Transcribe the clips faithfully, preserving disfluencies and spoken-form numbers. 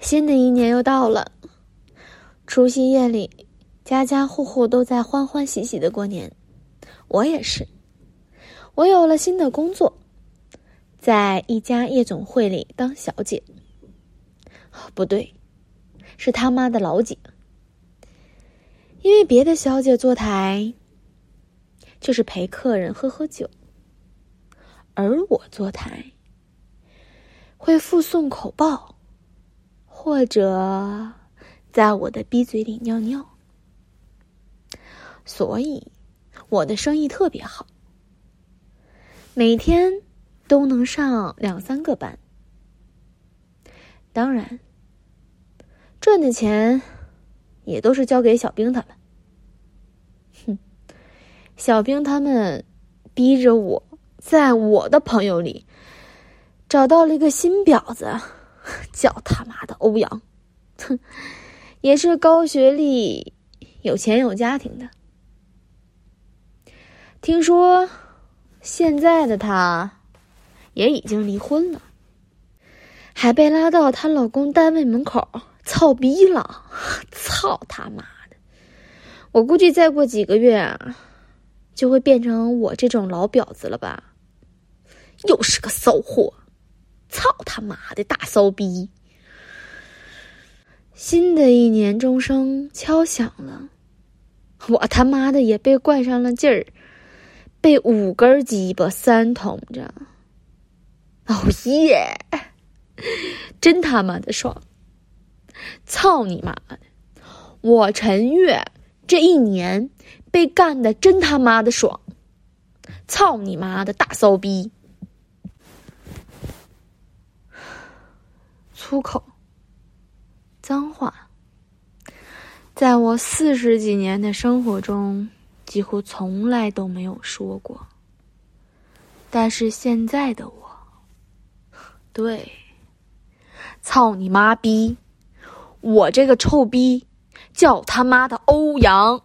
新的一年又到了，除夕夜里，家家户户都在欢欢喜喜的过年，我也是。我有了新的工作，在一家夜总会里当小姐。不对，是他妈的老姐。因为别的小姐坐台就是陪客人喝喝酒，而我坐台会附送口报，或者在我的逼嘴里尿尿，所以我的生意特别好，每天都能上两三个班。当然，赚的钱也都是交给小兵他们。哼，小兵他们逼着我在我的朋友里找到了一个新婊子，叫他妈的欧阳，哼，也是高学历、有钱有家庭的。听说现在的她也已经离婚了，还被拉到她老公单位门口操逼了，操他妈的！我估计再过几个月啊，就会变成我这种老婊子了吧？又是个骚货，操他妈的大骚逼！新的一年钟声敲响了，我他妈的也被灌上了劲儿，被五根鸡巴三捅着。哦耶！真他妈的爽！操你妈的！我陈月这一年被干的真他妈的爽！操你妈的大骚逼！粗口、脏话，在我四十几年的生活中几乎从来都没有说过。但是现在的我，对，操你妈逼！我这个臭逼叫他妈的欧阳。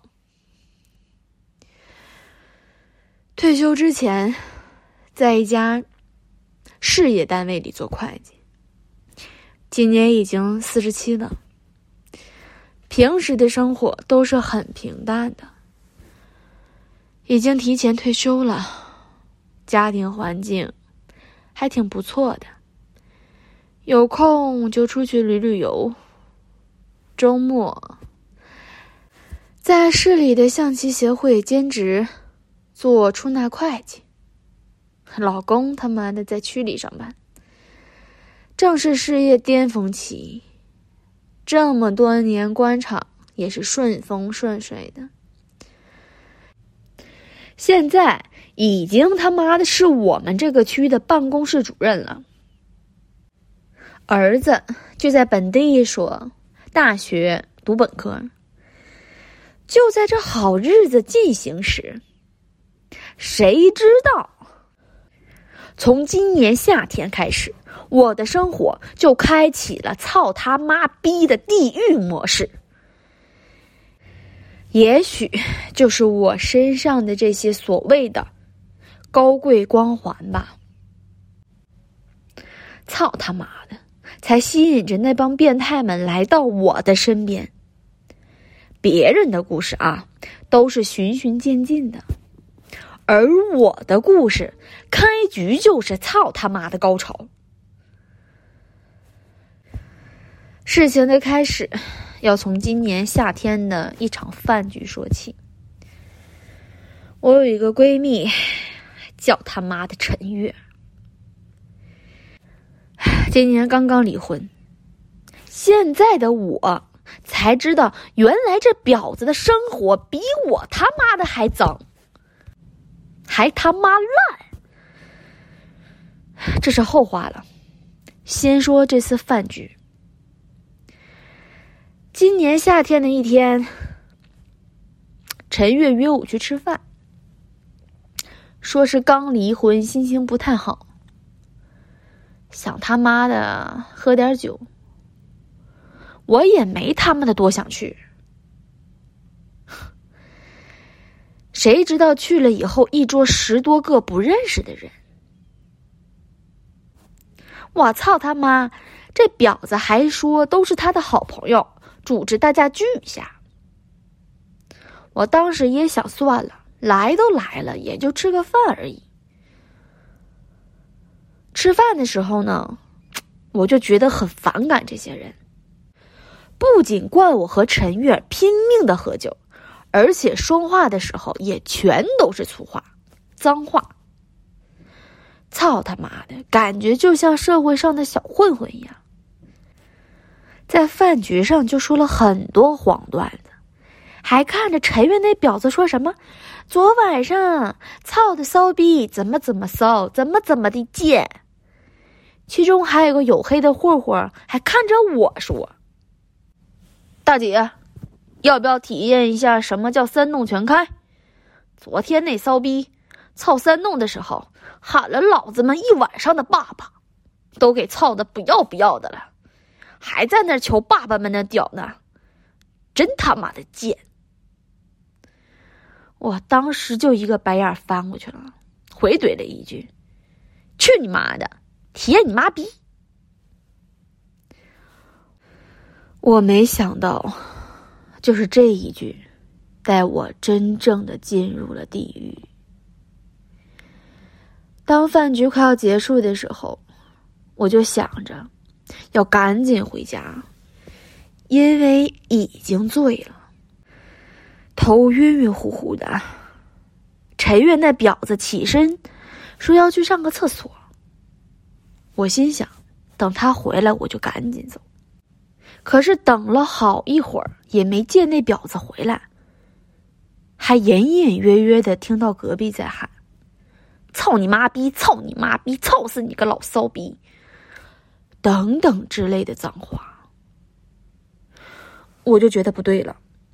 退休之前，在一家事业单位里做会计，今年已经四十七了。平时的生活都是很平淡的，已经提前退休了，家庭环境还挺不错的，有空就出去旅旅游。周末在市里的象棋协会兼职做出纳会计，老公他妈的在区里上班，正是事业巅峰期，这么多年官场也是顺风顺水的，现在已经他妈的是我们这个区的办公室主任了。儿子就在本地一所大学读本科。就在这好日子进行时，谁知道从今年夏天开始，我的生活就开启了操他妈逼的地狱模式。也许就是我身上的这些所谓的高贵光环吧，操他妈的，才吸引着那帮变态们来到我的身边。别人的故事啊，都是循序渐进的，而我的故事开局就是操他妈的高潮。事情的开始要从今年夏天的一场饭局说起。我有一个闺蜜叫他妈的陈月，今年刚刚离婚，现在的我才知道原来这婊子的生活比我他妈的还脏，还他妈烂。这是后话了，先说这次饭局。今年夏天的一天，陈月约我去吃饭，说是刚离婚，心情不太好，想他妈的喝点酒。我也没他妈的多想去，谁知道去了以后，一桌十多个不认识的人。我操他妈， 这婊子还说都是他的好朋友，组织大家聚一下。我当时也想算了，来都来了，也就吃个饭而已。吃饭的时候呢，我就觉得很反感这些人，不仅惯我和陈月拼命的喝酒，而且说话的时候也全都是粗话、脏话。操他妈的，感觉就像社会上的小混混一样。在饭局上就说了很多黄段子，还看着陈月那婊子说什么昨晚上操的骚逼怎么怎么骚，怎么怎么的贱。其中还有个黝黑的混混还看着我说，大姐要不要体验一下什么叫三弄全开？昨天那骚逼操三弄的时候喊了老子们一晚上的爸爸，都给操的不要不要的了，还在那求爸爸们的屌呢，真他妈的贱。我当时就一个白眼翻过去了，回怼了一句，去你妈的，体验你妈逼。我没想到就是这一句带我真正的进入了地狱。当饭局快要结束的时候，我就想着要赶紧回家，因为已经醉了，头晕晕乎乎的。陈月那婊子起身说要去上个厕所，我心想等他回来我就赶紧走。可是等了好一会儿也没见那婊子回来，还隐隐约约的听到隔壁在喊，操你妈逼，操你妈逼，操死你个老骚逼，等等之类的脏话。我就觉得不对了，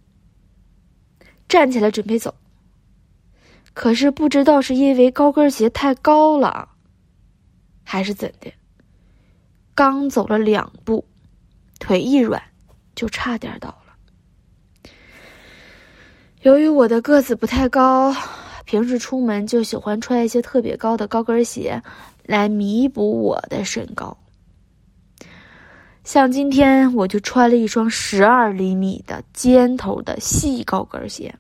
站起来准备走。可是不知道是因为高跟鞋太高了还是怎的，刚走了两步，腿一软就差点倒了。由于我的个子不太高，平时出门就喜欢穿一些特别高的高跟鞋来弥补我的身高。像今天我就穿了一双十二厘米的尖头的细高跟鞋，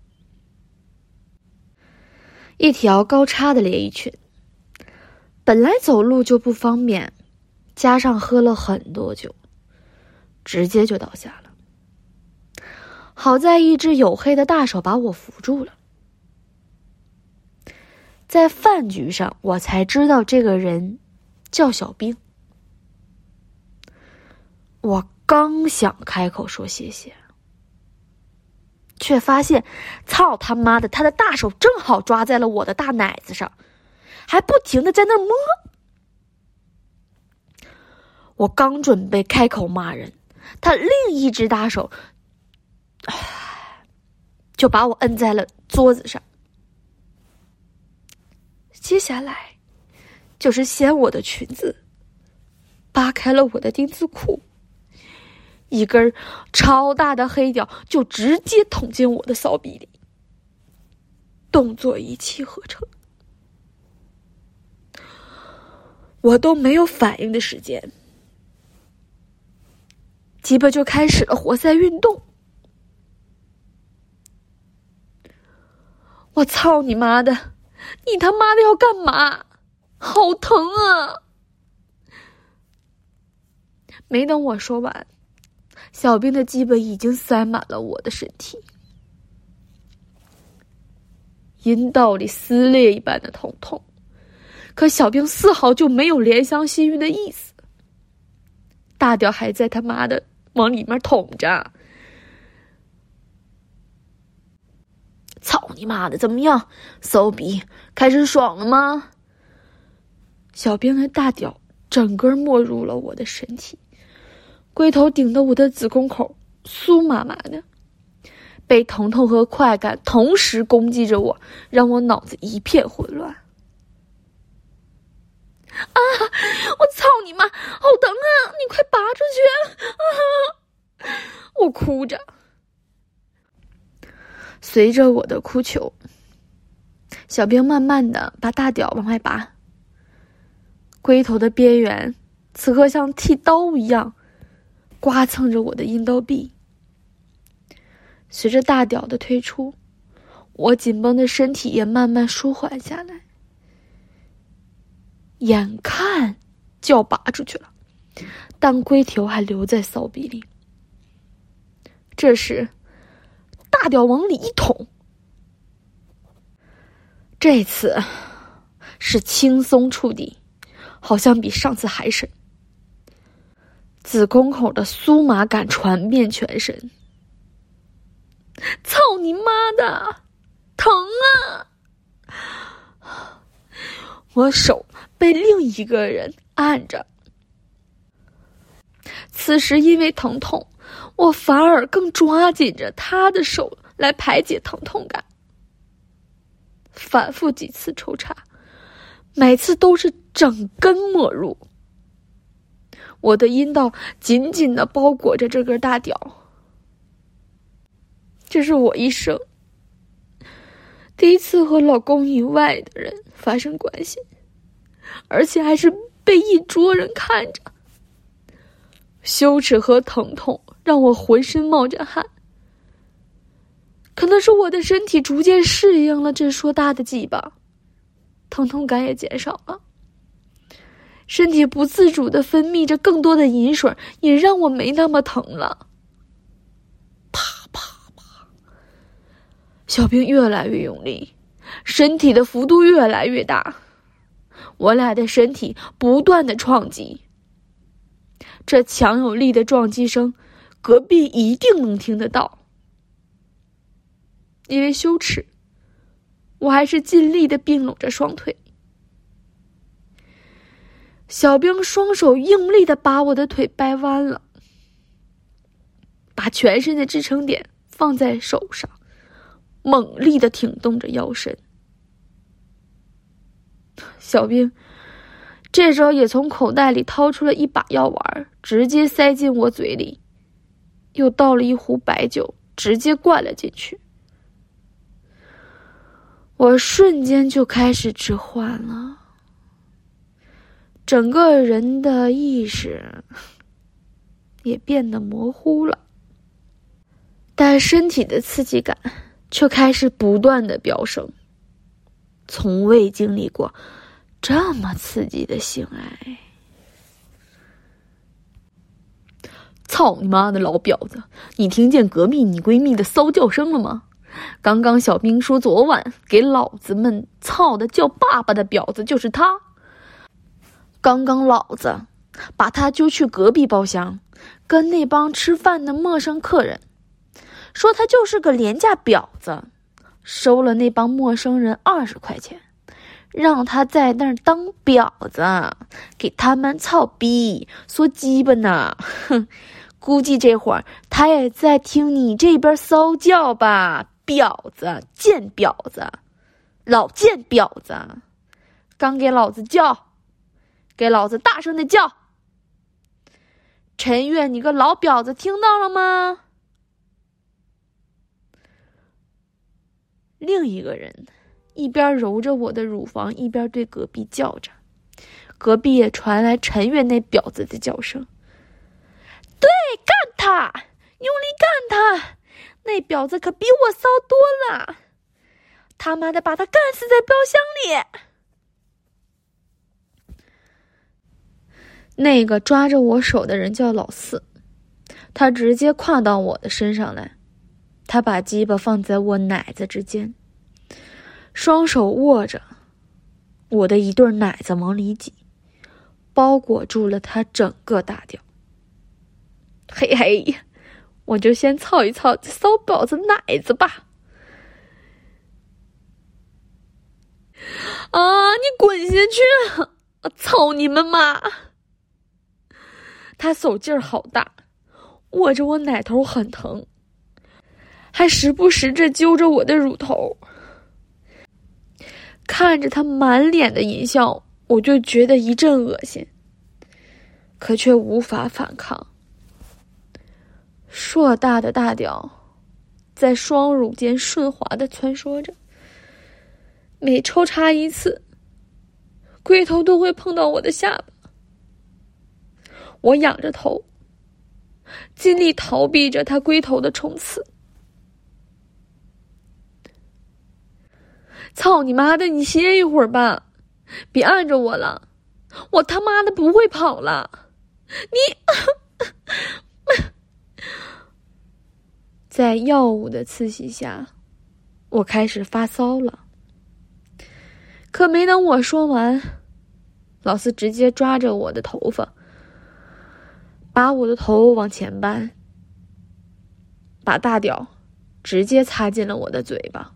一条高叉的连衣裙，本来走路就不方便，加上喝了很多酒，直接就倒下了。好在一只黝黑的大手把我扶住了。在饭局上我才知道这个人叫小兵。我刚想开口说谢谢，却发现操他妈的，他的大手正好抓在了我的大奶子上，还不停的在那摸。我刚准备开口骂人，他另一只大手就把我摁在了桌子上。接下来就是掀我的裙子，扒开了我的丁字裤，一根超大的黑屌就直接捅进我的骚逼里，动作一气呵成。我都没有反应的时间，鸡巴就开始了活塞运动。我操你妈的，你他妈的要干嘛？好疼啊！没等我说完，小兵的鸡巴已经塞满了我的身体，阴道里撕裂一般的疼痛，可小兵丝毫就没有怜香惜玉的意思，大屌还在他妈的往里面捅着。操你妈的，怎么样，骚逼，开始爽了吗？小兵的大屌整个没入了我的身体，龟头顶得我的子宫口酥麻麻的，被疼痛和快感同时攻击着我，让我脑子一片混乱。啊！我操你妈，好疼啊！你快拔出去！啊！我哭着。随着我的哭求，小兵慢慢的把大屌往外拔，龟头的边缘此刻像剃刀一样刮蹭着我的阴道壁。随着大屌的退出，我紧绷的身体也慢慢舒缓下来，眼看就要拔出去了，但龟头还留在骚逼里。这时大屌往里一捅，这次是轻松触底，好像比上次还深。子宫口的酥麻感传遍全身。操你妈的，疼啊！我手被另一个人按着，此时因为疼痛，我反而更抓紧着他的手来排解疼痛感。反复几次抽插，每次都是整根没入。我的阴道紧紧地包裹着这根大屌。这是我一生第一次和老公以外的人发生关系，而且还是被一桌人看着。羞耻和疼痛让我浑身冒着汗。可能是我的身体逐渐适应了这硕大的鸡巴，疼痛感也减少了。身体不自主地分泌着更多的饮水，也让我没那么疼了。啪啪啪，小兵越来越用力，身体的幅度越来越大，我俩的身体不断的撞击。这强有力的撞击声，隔壁一定能听得到。因为羞耻，我还是尽力的并拢着双腿。小兵双手用力的把我的腿掰弯了，把全身的支撑点放在手上，猛力的挺动着腰身。小兵这时候也从口袋里掏出了一把药丸，直接塞进我嘴里，又倒了一壶白酒，直接灌了进去。我瞬间就开始置换了，整个人的意识也变得模糊了，但身体的刺激感却开始不断的飙升。从未经历过这么刺激的性爱。操你妈的老婊子，你听见隔壁你闺蜜的骚叫声了吗？刚刚小兵说昨晚给老子们操的叫爸爸的婊子就是他。刚刚老子把他揪去隔壁包厢，跟那帮吃饭的陌生客人说他就是个廉价婊子，收了那帮陌生人二十块钱，让他在那儿当婊子，给他们操逼，说鸡巴呢。哼，估计这会儿他也在听你这边骚叫吧。婊子，贱婊子，老贱婊子，刚给老子叫，给老子大声的叫。陈月，你个老婊子，听到了吗？另一个人一边揉着我的乳房，一边对隔壁叫着，隔壁也传来陈月那婊子的叫声。对，干他，用力干他，那婊子可比我骚多了，他妈的把他干死在包厢里。那个抓着我手的人叫老四，他直接跨到我的身上来，他把鸡巴放在我奶子之间，双手握着我的一对奶子往里挤，包裹住了他整个大屌。嘿嘿，我就先操一操这骚婊子奶子吧。啊，你滚下去！操你们妈！他手劲儿好大，握着我奶头很疼，还时不时着揪着我的乳头。看着他满脸的淫笑，我就觉得一阵恶心，可却无法反抗。硕大的大屌在双乳间顺滑地穿梭着，每抽插一次，龟头都会碰到我的下巴。 我仰着头，尽力逃避着他龟头的冲刺。操你妈的，你歇一会儿吧，别按着我了，我他妈的不会跑了。你在药物的刺激下，我开始发骚了。可没等我说完，老四直接抓着我的头发，把我的头往前扳，把大屌直接插进了我的嘴巴。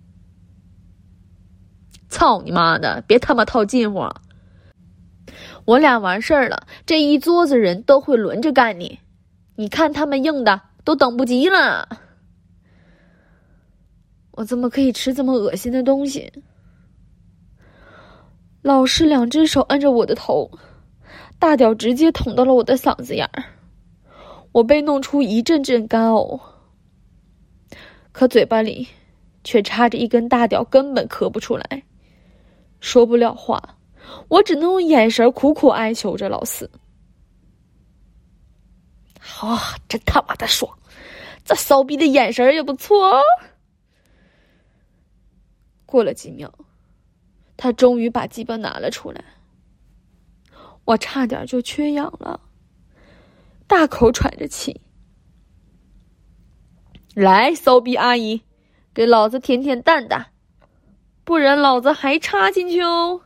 操你妈的，别他妈套近乎！我俩完事儿了，这一桌子人都会轮着干你，你看他们硬的都等不及了。我怎么可以吃这么恶心的东西？老师两只手按着我的头，大屌直接捅到了我的嗓子眼儿，我被弄出一阵阵干呕，可嘴巴里却插着一根大屌，根本咳不出来，说不了话，我只能用眼神苦苦哀求着老四。啊，真他妈的爽，这骚逼的眼神也不错哦。过了几秒，他终于把鸡巴拿了出来，我差点就缺氧了，大口喘着气。来，骚逼阿姨，给老子舔舔蛋蛋，不然老子还插进去哦。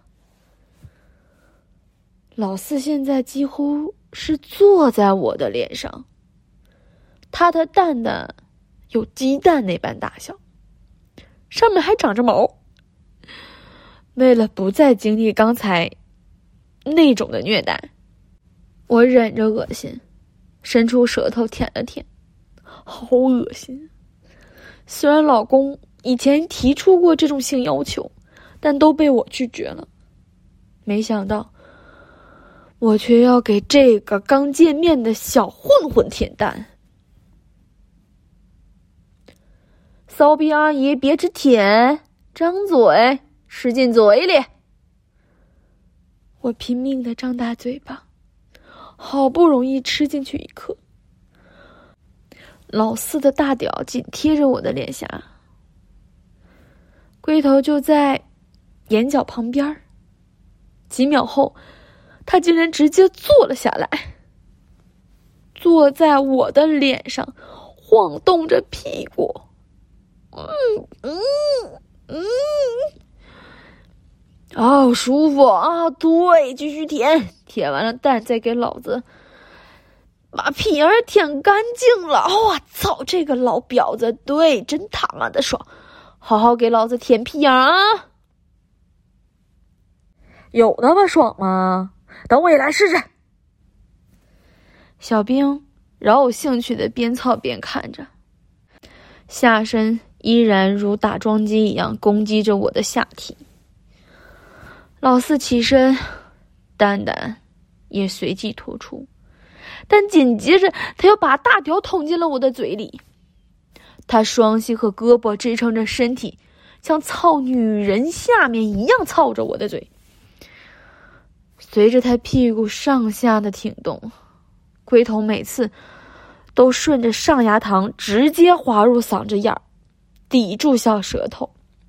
老四现在几乎是坐在我的脸上，他的蛋蛋有鸡蛋那般大小，上面还长着毛。为了不再经历刚才那种的虐待，我忍着恶心，伸出舌头舔了舔，好恶心。虽然老公以前提出过这种性要求，但都被我拒绝了。没想到我却要给这个刚见面的小混混舔蛋。骚逼阿姨，别只舔，张嘴，吃进嘴里。我拼命地张大嘴巴，好不容易吃进去一颗。老四的大屌紧贴着我的脸颊，龟头就在眼角旁边。几秒后，他竟然直接坐了下来，坐在我的脸上，晃动着屁股。嗯嗯嗯，哦，舒服啊！对，继续舔，舔完了蛋再给老子把屁眼舔干净了。我、哦、操，这个老婊子，对，真他妈的爽！好好给老子舔屁眼啊！有那么爽吗？等我也来试试。小兵饶有兴趣的边操边看着，下身依然如打桩机一样攻击着我的下体。老四起身，蛋蛋也随即吐出，但紧接着他又把大屌捅进了我的嘴里。他双膝和胳膊支撑着身体，像操女人下面一样操着我的嘴。随着他屁股上下的挺动，龟头每次都顺着上牙膛直接滑入嗓子眼儿，抵住小舌头。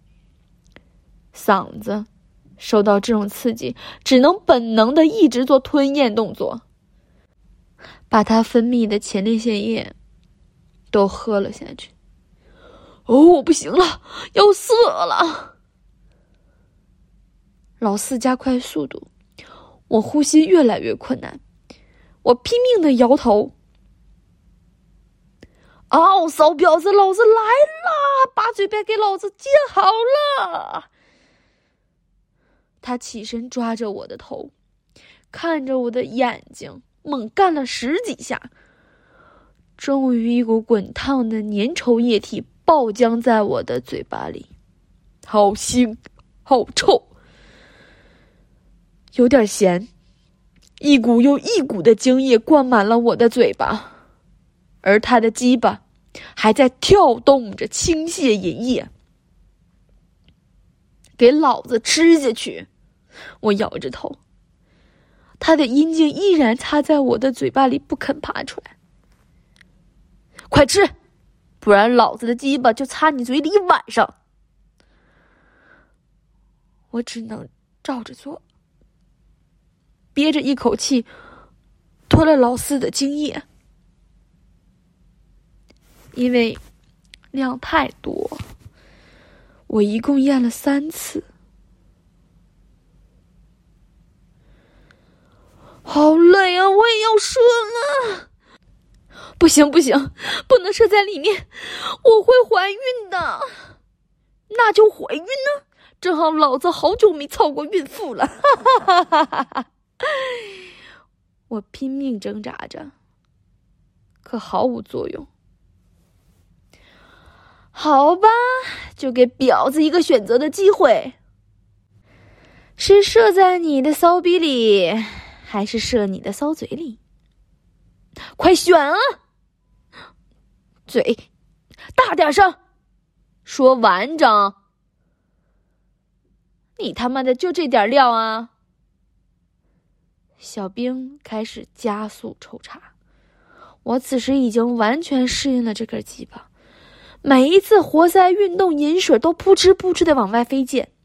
嗓子受到这种刺激，只能本能的一直做吞咽动作，把它分泌的前列腺液都喝了下去。哦，我不行了，要射了！老四加快速度，我呼吸越来越困难，我拼命的摇头。哦，骚婊子，老子来了！把嘴巴给老子接好了！他起身抓着我的头，看着我的眼睛，猛干了十几下。终于一股滚烫的粘稠液体爆浆在我的嘴巴里，好腥，好臭，有点咸，一股又一股的精液灌满了我的嘴巴，而他的鸡巴还在跳动着倾泻淫液。给老子吃下去！我摇着头， 他的阴茎依然插在我的嘴巴里不肯爬出来。快吃，不然老子的鸡巴就插你嘴里一晚上。我只能照着做，憋着一口气脱了老四的精液，因为量太多，我一共验了三次。好累啊，我也要射了。不行不行，不能射在里面，我会怀孕的。那就怀孕呢，正好老子好久没操过孕妇了。哈哈哈哈哈！我拼命挣扎着，可毫无作用。好吧，就给婊子一个选择的机会，是射在你的骚逼里，还是射你的骚嘴里？快选啊！嘴大点声，说完整。你他妈的就这点料啊！小兵开始加速抽插，我此时已经完全适应了这根鸡巴，每一次活塞运动，饮水都扑哧扑哧的往外飞溅。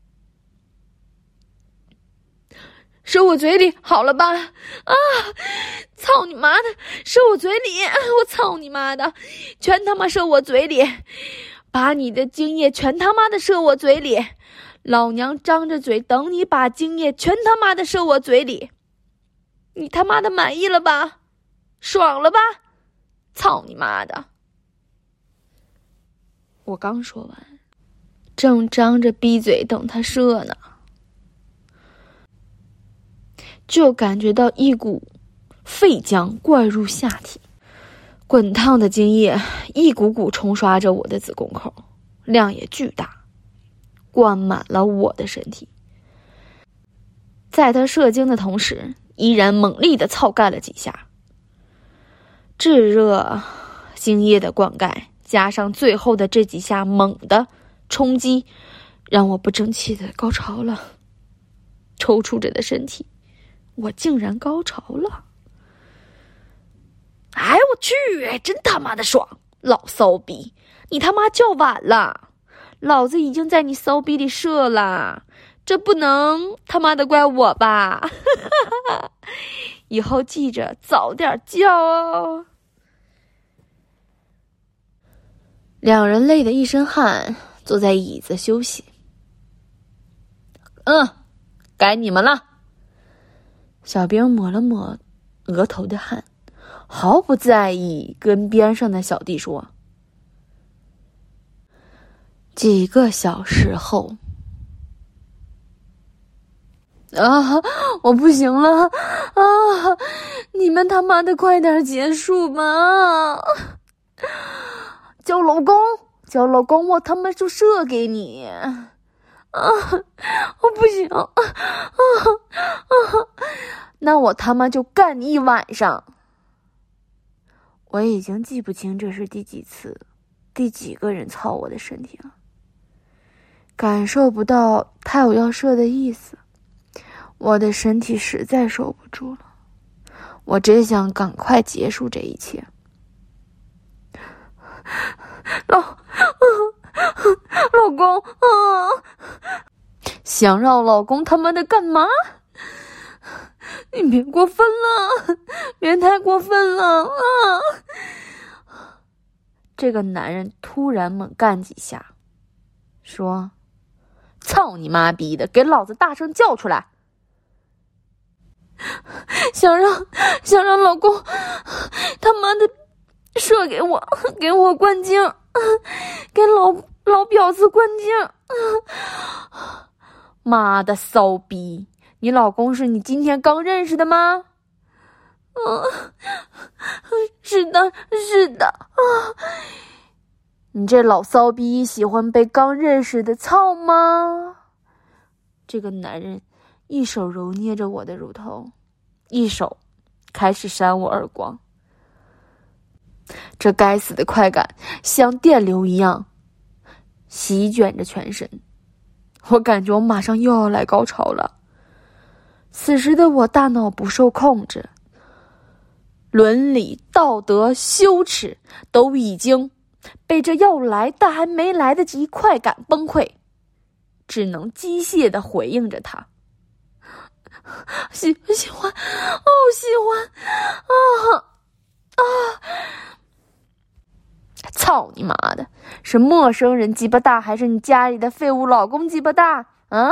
射我嘴里好了吧？啊！操你妈的！射我嘴里！我操你妈的！全他妈射我嘴里！把你的精液全他妈的射我嘴里！老娘张着嘴等你把精液全他妈的射我嘴里！你他妈的满意了吧？爽了吧？操你妈的！我刚说完，正张着逼嘴等他射呢，就感觉到一股沸浆灌入下体，滚烫的精液一股股冲刷着我的子宫口，量也巨大，灌满了我的身体。在他射精的同时，依然猛力的操干了几下。炙热精液的灌溉加上最后的这几下猛的冲击，让我不争气的高潮了。抽搐着的身体，我竟然高潮了！哎，我去，真他妈的爽！老骚逼，你他妈叫晚了，老子已经在你骚逼里射了，这不能他妈的怪我吧？以后记着早点叫哦。两人累得一身汗，坐在椅子休息。嗯，该你们了。小兵抹了抹额头的汗，毫不在意，跟边上的小弟说：几个小时后。啊，我不行了啊！你们他妈的快点结束吧！叫老公，叫老公，我他妈就射给你！啊，我不行！啊啊！那我他妈就干你一晚上！我已经记不清这是第几次，第几个人操我的身体了，感受不到他有要射的意思。我的身体实在受不住了，我真想赶快结束这一切。老，老公，啊，想让老公他妈的干嘛？你别过分了，别太过分了啊！这个男人突然猛干几下，说：操你妈逼的，给老子大声叫出来！想让想让老公他妈的射给我，给我灌精，给老老婊子灌精！妈的骚逼，你老公是你今天刚认识的吗？嗯，是的，是的啊！你这老骚逼喜欢被刚认识的操吗？这个男人一手揉捏着我的乳头，一手开始扇我耳光。这该死的快感像电流一样席卷着全身，我感觉我马上又要来高潮了。 此时的我大脑不受控制，伦理、道德、羞耻都已经被这要来但还没来得及快感崩溃，只能机械地回应着他。喜喜欢，哦，喜欢，啊啊！操你妈的！是陌生人鸡巴大，还是你家里的废物老公鸡巴大？啊！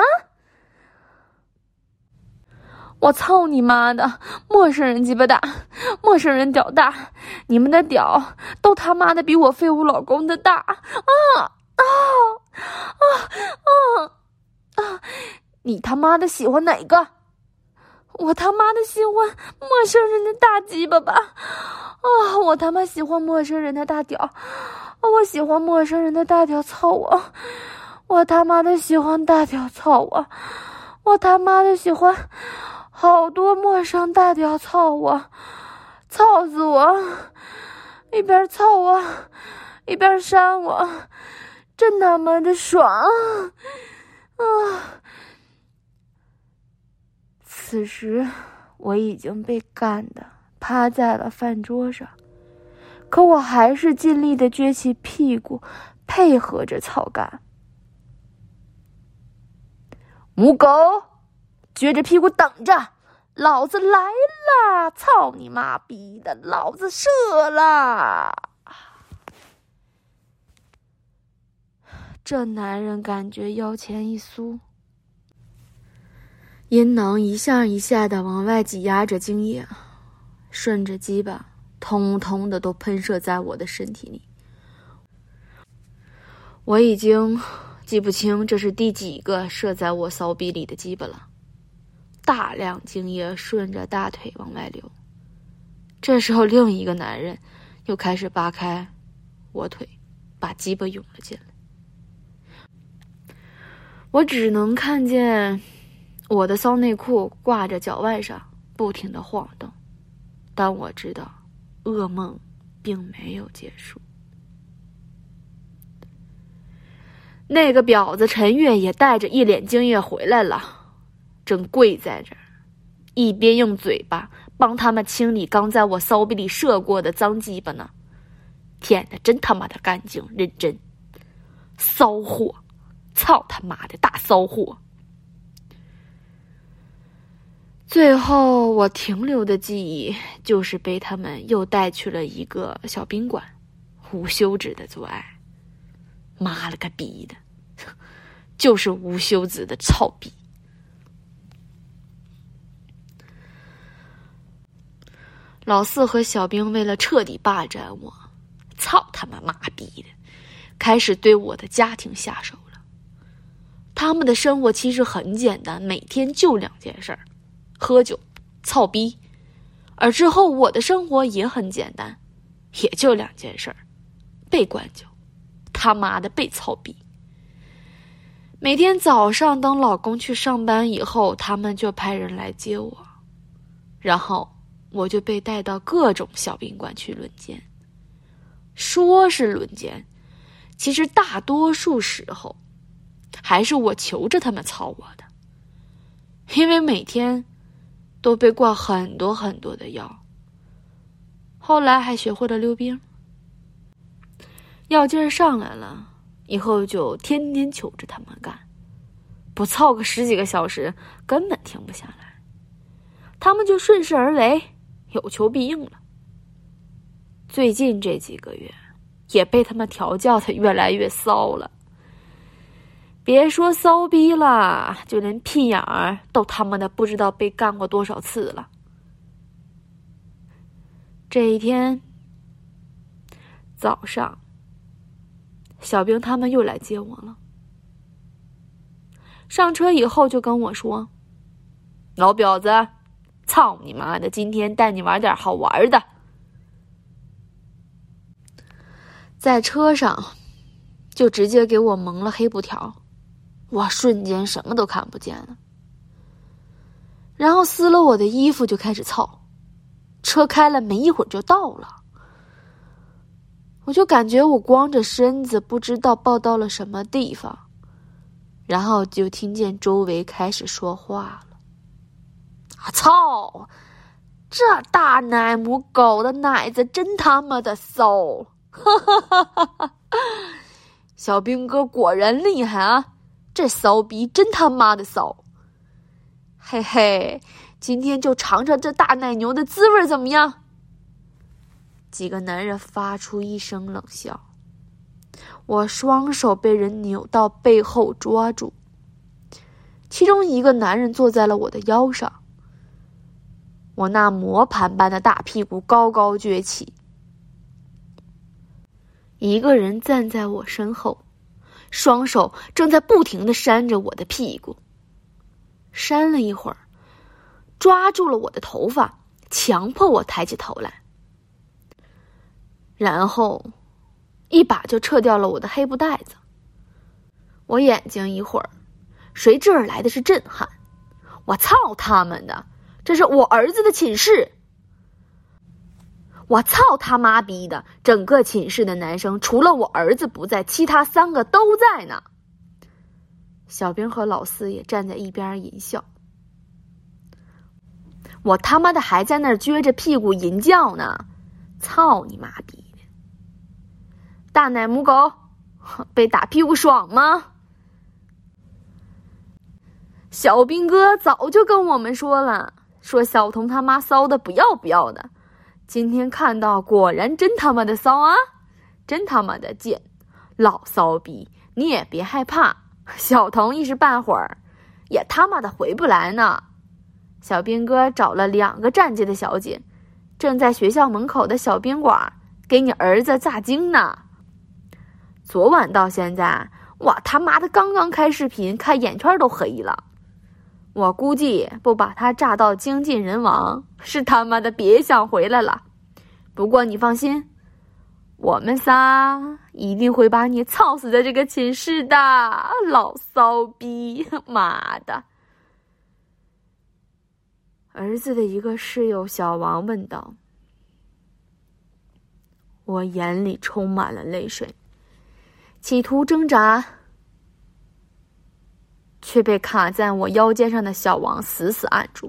我操你妈的！陌生人鸡巴大，陌生人屌大，你们的屌都他妈的比我废物老公的大！啊啊啊啊啊！你他妈的喜欢哪个？我他妈的喜欢陌生人的大鸡巴吧！啊，我他妈喜欢陌生人的大屌！我喜欢陌生人的大屌操我！我他妈的喜欢大屌操我！我他妈的喜欢好多陌生大屌操我！操死我！一边操我，一边扇我，真他妈的爽啊！此时我已经被干的趴在了饭桌上，可我还是尽力的撅起屁股配合着操干。母狗，撅着屁股等着，老子来啦！操你妈逼的，老子射啦！这男人感觉腰前一酥，阴囊一下一下的往外挤压着精液，顺着鸡巴通通的都喷射在我的身体里。我已经记不清这是第几个射在我骚逼里的鸡巴了，大量精液顺着大腿往外流。这时候另一个男人又开始扒开我腿，把鸡巴涌了进来。我只能看见我的骚内裤挂着脚腕上不停地晃动，但我知道噩梦并没有结束。那个婊子陈月也带着一脸精液回来了，正跪在这儿，一边用嘴巴帮他们清理刚在我骚逼里射过的脏鸡巴呢。舔的真他妈的干净认真，骚货，操他妈的大骚货！最后我停留的记忆就是被他们又带去了一个小宾馆，无休止的做爱。妈了个逼的，就是无休止的操逼！老四和小兵为了彻底霸占我，操他妈妈逼的，开始对我的家庭下手了。他们的生活其实很简单，每天就两件事儿：喝酒、操逼。而之后我的生活也很简单，也就两件事儿：被灌酒，他妈的被操逼。每天早上等老公去上班以后，他们就派人来接我，然后我就被带到各种小宾馆去轮奸。说是轮奸，其实大多数时候还是我求着他们操我的，因为每天都被灌很多很多的药，后来还学会了溜冰。药劲儿上来了以后，就天天求着他们干，不操个十几个小时根本停不下来，他们就顺势而为，有求必应了。最近这几个月也被他们调教的越来越骚了，别说骚逼了，就连屁眼儿都他妈的不知道被干过多少次了。这一天早上，小兵他们又来接我了。上车以后就跟我说：“老婊子，操你妈的，今天带你玩点好玩的。”在车上就直接给我蒙了黑布条，我瞬间什么都看不见了。然后撕了我的衣服就开始操，车开了没一会儿就到了。我就感觉我光着身子不知道抱到了什么地方，然后就听见周围开始说话了。 操！这大奶母狗的奶子真他妈的馊！哈哈哈哈哈！小兵哥果然厉害啊，这骚逼真他妈的骚！嘿嘿，今天就尝尝这大奶牛的滋味怎么样？几个男人发出一声冷笑。我双手被人扭到背后抓住，其中一个男人坐在了我的腰上。我那磨盘般的大屁股高高撅起。一个人站在我身后，双手正在不停地扇着我的屁股。扇了一会儿，抓住了我的头发，强迫我抬起头来。然后一把就撤掉了我的黑布袋子。我眼睛一会儿，随之而来的是震撼。我操他们的，这是我儿子的寝室！我操他妈逼的，整个寝室的男生除了我儿子不在，其他三个都在呢。小兵和老四也站在一边淫笑。我他妈的还在那儿撅着屁股淫叫呢，操你妈逼的！大奶母狗，被打屁股爽吗？小兵哥早就跟我们说了，说小童他妈骚的不要不要的，今天看到果然真他妈的骚啊，真他妈的贱，老骚逼，你也别害怕，小童一时半会儿也他妈的回不来呢。小兵哥找了两个站街的小姐，正在学校门口的小宾馆给你儿子炸精呢。昨晚到现在，我他妈的刚刚开视频，看眼圈都黑了。我估计不把他炸到精尽人亡，是他妈的别想回来了。不过你放心，我们仨一定会把你操死在这个寝室的，老骚逼，妈的！儿子的一个室友小王问道。我眼里充满了泪水，企图挣扎，却被卡在我腰间上的小王死死按住。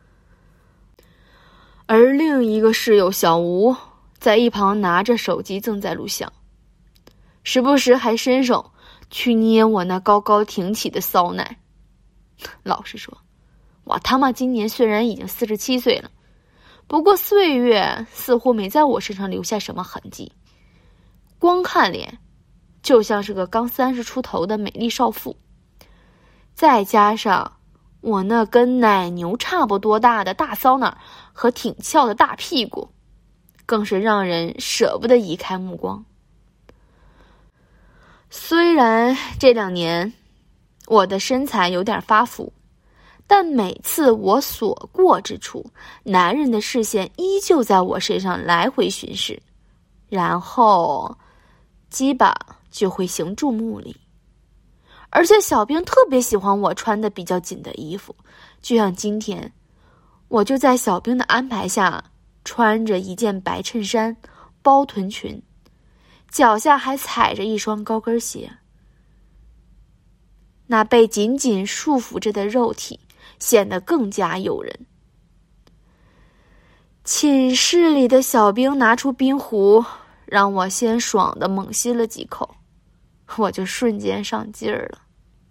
而另一个室友小吴在一旁拿着手机正在录像，时不时还伸手去捏我那高高挺起的骚奶。老实说，我他妈今年虽然已经四十七岁了，不过岁月似乎没在我身上留下什么痕迹，光看脸就像是个刚三十出头的美丽少妇，再加上我那跟奶牛差不多大的大骚奶和挺翘的大屁股，更是让人舍不得移开目光。虽然这两年我的身材有点发福，但每次我所过之处，男人的视线依旧在我身上来回巡视，然后鸡巴就会行注目礼。而且小兵特别喜欢我穿的比较紧的衣服，就像今天，我就在小兵的安排下穿着一件白衬衫、包臀裙，脚下还踩着一双高跟鞋。那被紧紧束缚着的肉体显得更加诱人。寝室里的小兵拿出冰壶，让我先爽的猛吸了几口，我就瞬间上劲儿了。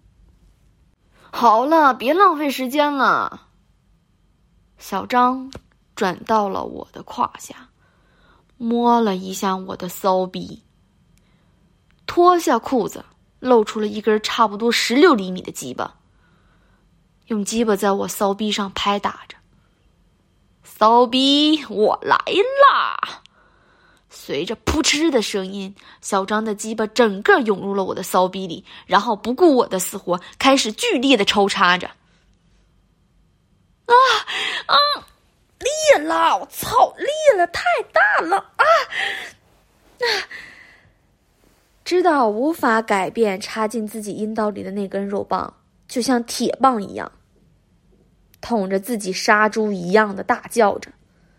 好了，别浪费时间了。小张转到了我的胯下，摸了一下我的骚逼，脱下裤子，露出了一根差不多十六厘米的鸡巴，用鸡巴在我骚逼上拍打着。骚逼，我来啦！随着扑哧的声音，小张的鸡巴整个涌入了我的骚逼里，然后不顾我的死活，开始剧烈的抽插着。啊啊！裂了！我操，裂了，太大了啊！啊！知道无法改变插进自己阴道里的那根肉棒，就像铁棒一样，捅着自己杀猪一样的大叫着。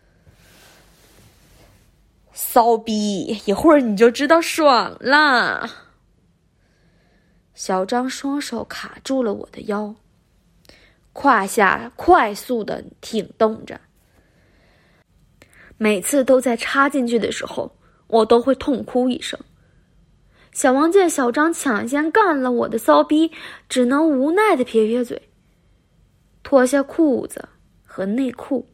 骚逼，一会儿你就知道爽啦！小张双手卡住了我的腰， 胯下快速的挺动着。每次都在插进去的时候，我都会痛哭一声。小王见小张抢先干了我的骚逼，只能无奈的撇撇嘴，脱下裤子和内裤，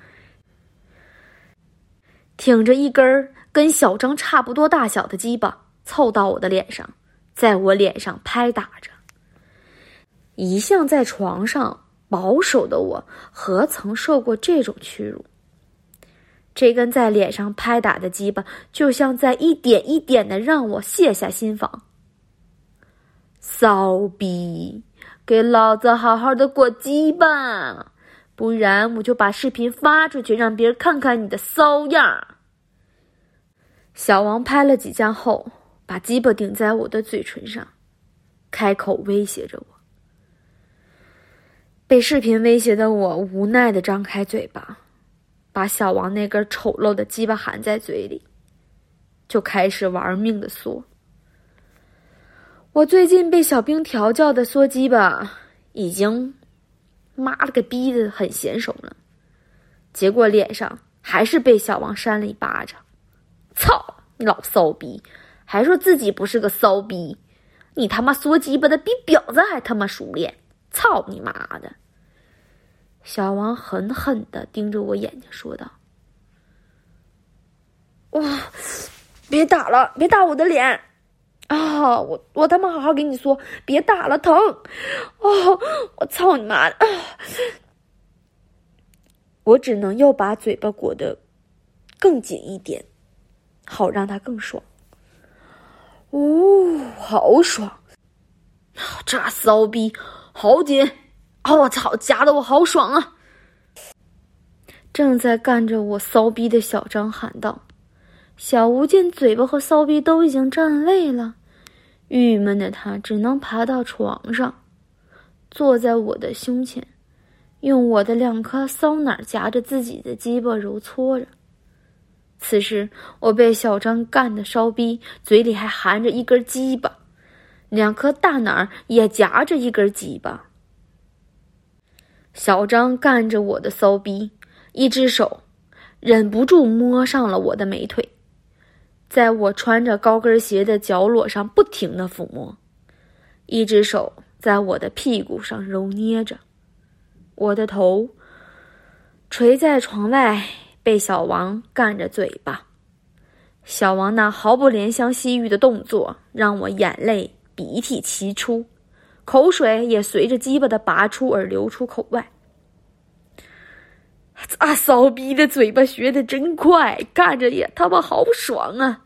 挺着一根跟小张差不多大小的鸡巴凑到我的脸上，在我脸上拍打着。一向在床上保守的我，何曾受过这种屈辱？这根在脸上拍打的鸡巴，就像在一点一点的让我卸下心防。骚逼，给老子好好的过鸡巴，不然我就把视频发出去，让别人看看你的骚样。小王拍了几下后，把鸡巴顶在我的嘴唇上，开口威胁着我。被视频威胁的我无奈地张开嘴巴，把小王那根丑陋的鸡巴含在嘴里，就开始玩命的缩。我最近被小兵调教的缩鸡巴已经妈了个逼的很娴熟了，结果脸上还是被小王扇了一巴掌。操你老骚逼，还说自己不是个骚逼，你他妈缩鸡巴的比婊子还他妈熟练，操你妈的！小王狠狠地盯着我眼睛说道：哇，别打了，别打我的脸啊！我我他妈好好给你说，别打了，疼！哦，我操你妈的！啊、我只能又把嘴巴裹得更紧一点，好让他更爽。哦，好爽！这骚逼好紧！哦，我操，夹得我好爽啊！正在干着我骚逼的小张喊道。小吴见嘴巴和骚逼都已经占位了，郁闷的他只能爬到床上，坐在我的胸前，用我的两颗骚奶夹着自己的鸡巴揉搓着。此时我被小张干的骚逼，嘴里还含着一根鸡巴，两颗大奶也夹着一根鸡巴。小张干着我的骚逼，一只手忍不住摸上了我的美腿，在我穿着高跟鞋的角落上不停地抚摸，一只手在我的屁股上揉捏着。我的头垂在床外，被小王干着嘴巴。小王那毫不怜香惜玉的动作让我眼泪鼻涕齐出，口水也随着鸡巴的拔出而流出口外。啊，骚逼的嘴巴学得真快，干着也他妈好爽啊！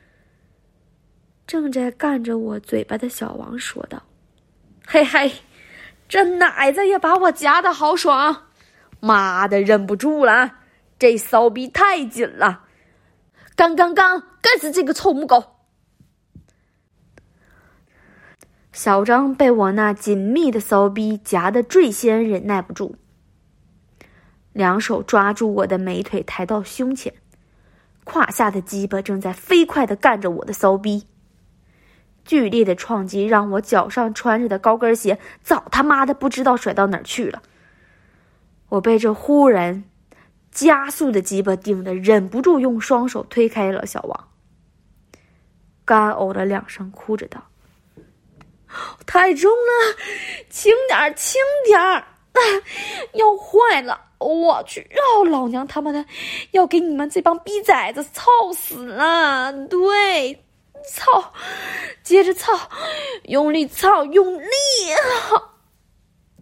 正在干着我嘴巴的小王说道：嘿嘿，这奶子也把我夹得好爽，妈的忍不住了，这骚逼太紧了，干干干，干死这个臭母狗！小张被我那紧密的骚逼夹得最先忍耐不住，两手抓住我的美腿抬到胸前，胯下的鸡巴正在飞快地干着我的骚逼。剧烈的撞击让我脚上穿着的高跟鞋早他妈的不知道甩到哪儿去了。我被这忽然加速的鸡巴顶得忍不住用双手推开了小王，干呕了两声，哭着道：太重了，轻点轻点儿、啊、要坏了，我去，哦，老娘他妈的要给你们这帮逼崽子操死了！对，操，接着操，用力操，用力啊！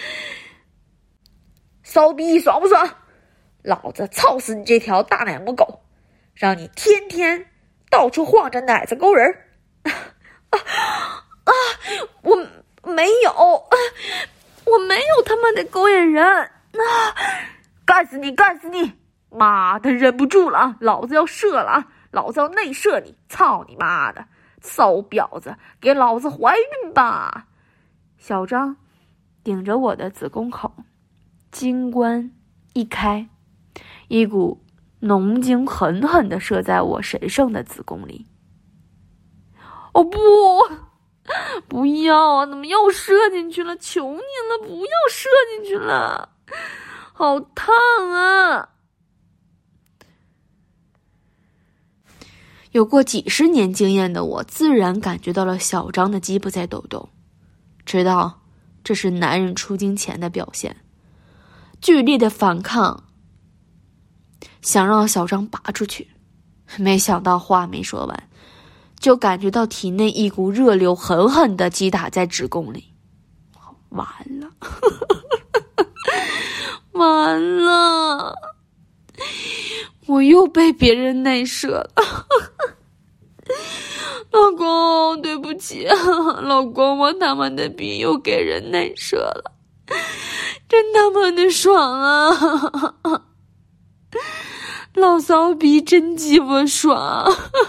骚逼爽不爽？老子操死你这条大奶母狗，让你天天到处晃着奶子勾人儿！啊啊！我没有，我没有他妈的勾引人啊！干死你，干死你！妈的，忍不住了，老子要射了啊！老子要内射你！操你妈的，骚婊子，给老子怀孕吧！小张顶着我的子宫口，精关一开，一股浓精狠狠地射在我神圣的子宫里。哦不， 不要啊，怎么又射进去了？求你了，不要射进去了，好烫啊！有过几十年经验的我，自然感觉到了小张的鸡巴在抖动，知道这是男人出经前的表现。剧烈的反抗，想让小张拔出去，没想到话没说完，就感觉到体内一股热流狠狠地击打在子宫里。完了完了，我又被别人内射了老公对不起，老公我他妈的逼又给人内射了，真他妈的爽啊老骚逼真鸡巴爽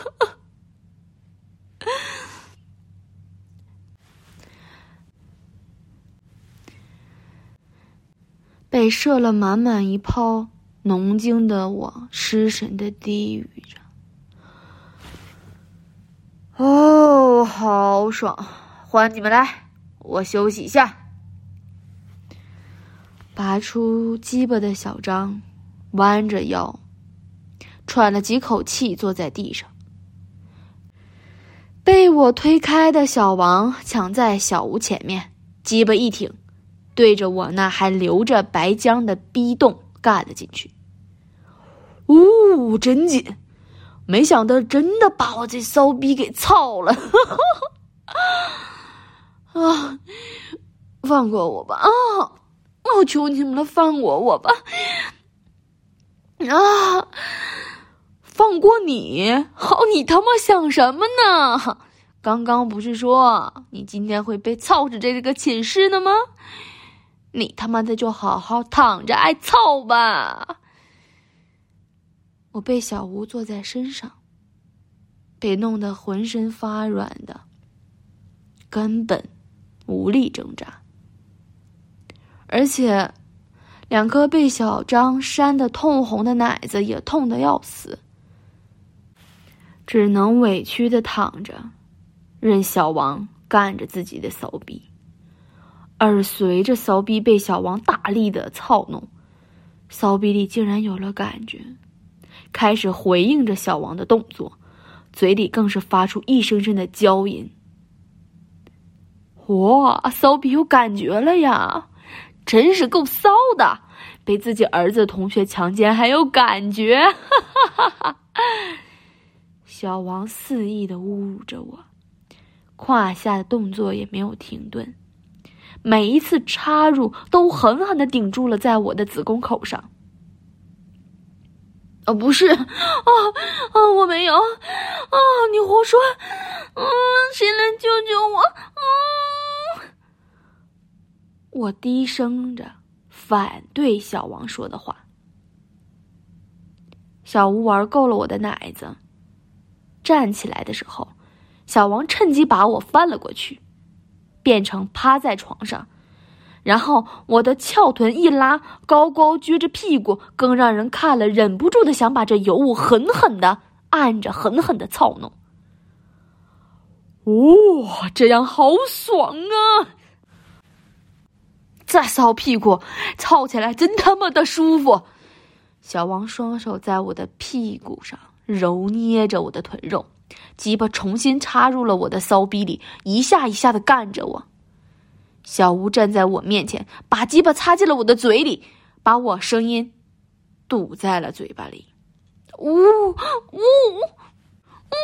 被射了满满一泡浓精的我失神的低语着，哦，好爽，换你们来，我休息一下。拔出鸡巴的小张弯着腰，喘了几口气，坐在地上。被我推开的小王抢在小吴前面，鸡巴一挺，对着我那还流着白浆的逼洞干了进去。呜、哦，真紧！没想到真的把我这骚逼给操了啊！放过我吧啊！我求你们了，放过我吧啊！放过你？好，你他妈想什么呢？刚刚不是说你今天会被操着这个寝室的吗？你他妈的就好好躺着挨操吧！我被小吴坐在身上，被弄得浑身发软的，根本无力挣扎，而且两颗被小张扇得通红的奶子也痛得要死，只能委屈地躺着，任小王干着自己的骚逼。而随着骚逼被小王大力的操弄，骚逼里竟然有了感觉，开始回应着小王的动作，嘴里更是发出一声声的娇吟。哇，骚逼有感觉了呀，真是够骚的，被自己儿子同学强奸还有感觉哈哈哈！小王肆意地侮辱着我，胯下的动作也没有停顿，每一次插入都狠狠地顶住了在我的子宫口上。哦，不是，啊啊，我没有，啊，你胡说，嗯，谁来救救我？嗯，我低声着反对小王说的话。小吴玩够了我的奶子，站起来的时候，小王趁机把我翻了过去，变成趴在床上，然后我的翘臀一拉，高高撅着屁股，更让人看了忍不住的想把这尤物狠狠的按着，狠狠的操弄。哦，这样好爽啊！这骚屁股操起来真他妈的舒服。小王双手在我的屁股上揉捏着我的臀肉，鸡巴重新插入了我的骚逼里，一下一下的干着我。小吴站在我面前，把鸡巴插进了我的嘴里，把我声音堵在了嘴巴里。呜呜呜呜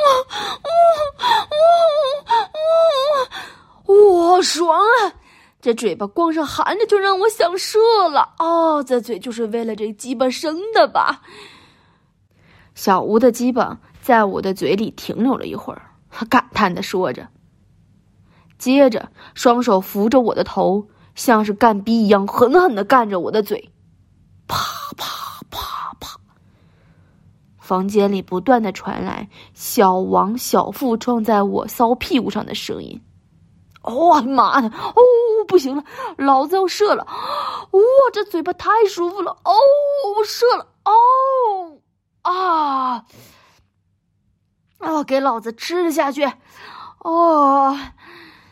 呜呜！哇，爽啊！这嘴巴光是含着就让我想射了哦，这嘴就是为了这鸡巴生的吧？小吴的鸡巴在我的嘴里停留了一会儿，感叹地说着，接着双手扶着我的头，像是干逼一样狠狠地干着我的嘴，啪啪啪啪。房间里不断地传来小王小腹撞在我骚屁股上的声音。哦妈的，哦不行了，老子要射了！哇、哦，这嘴巴太舒服了！哦，我射了！哦啊啊，给老子吃下去！哦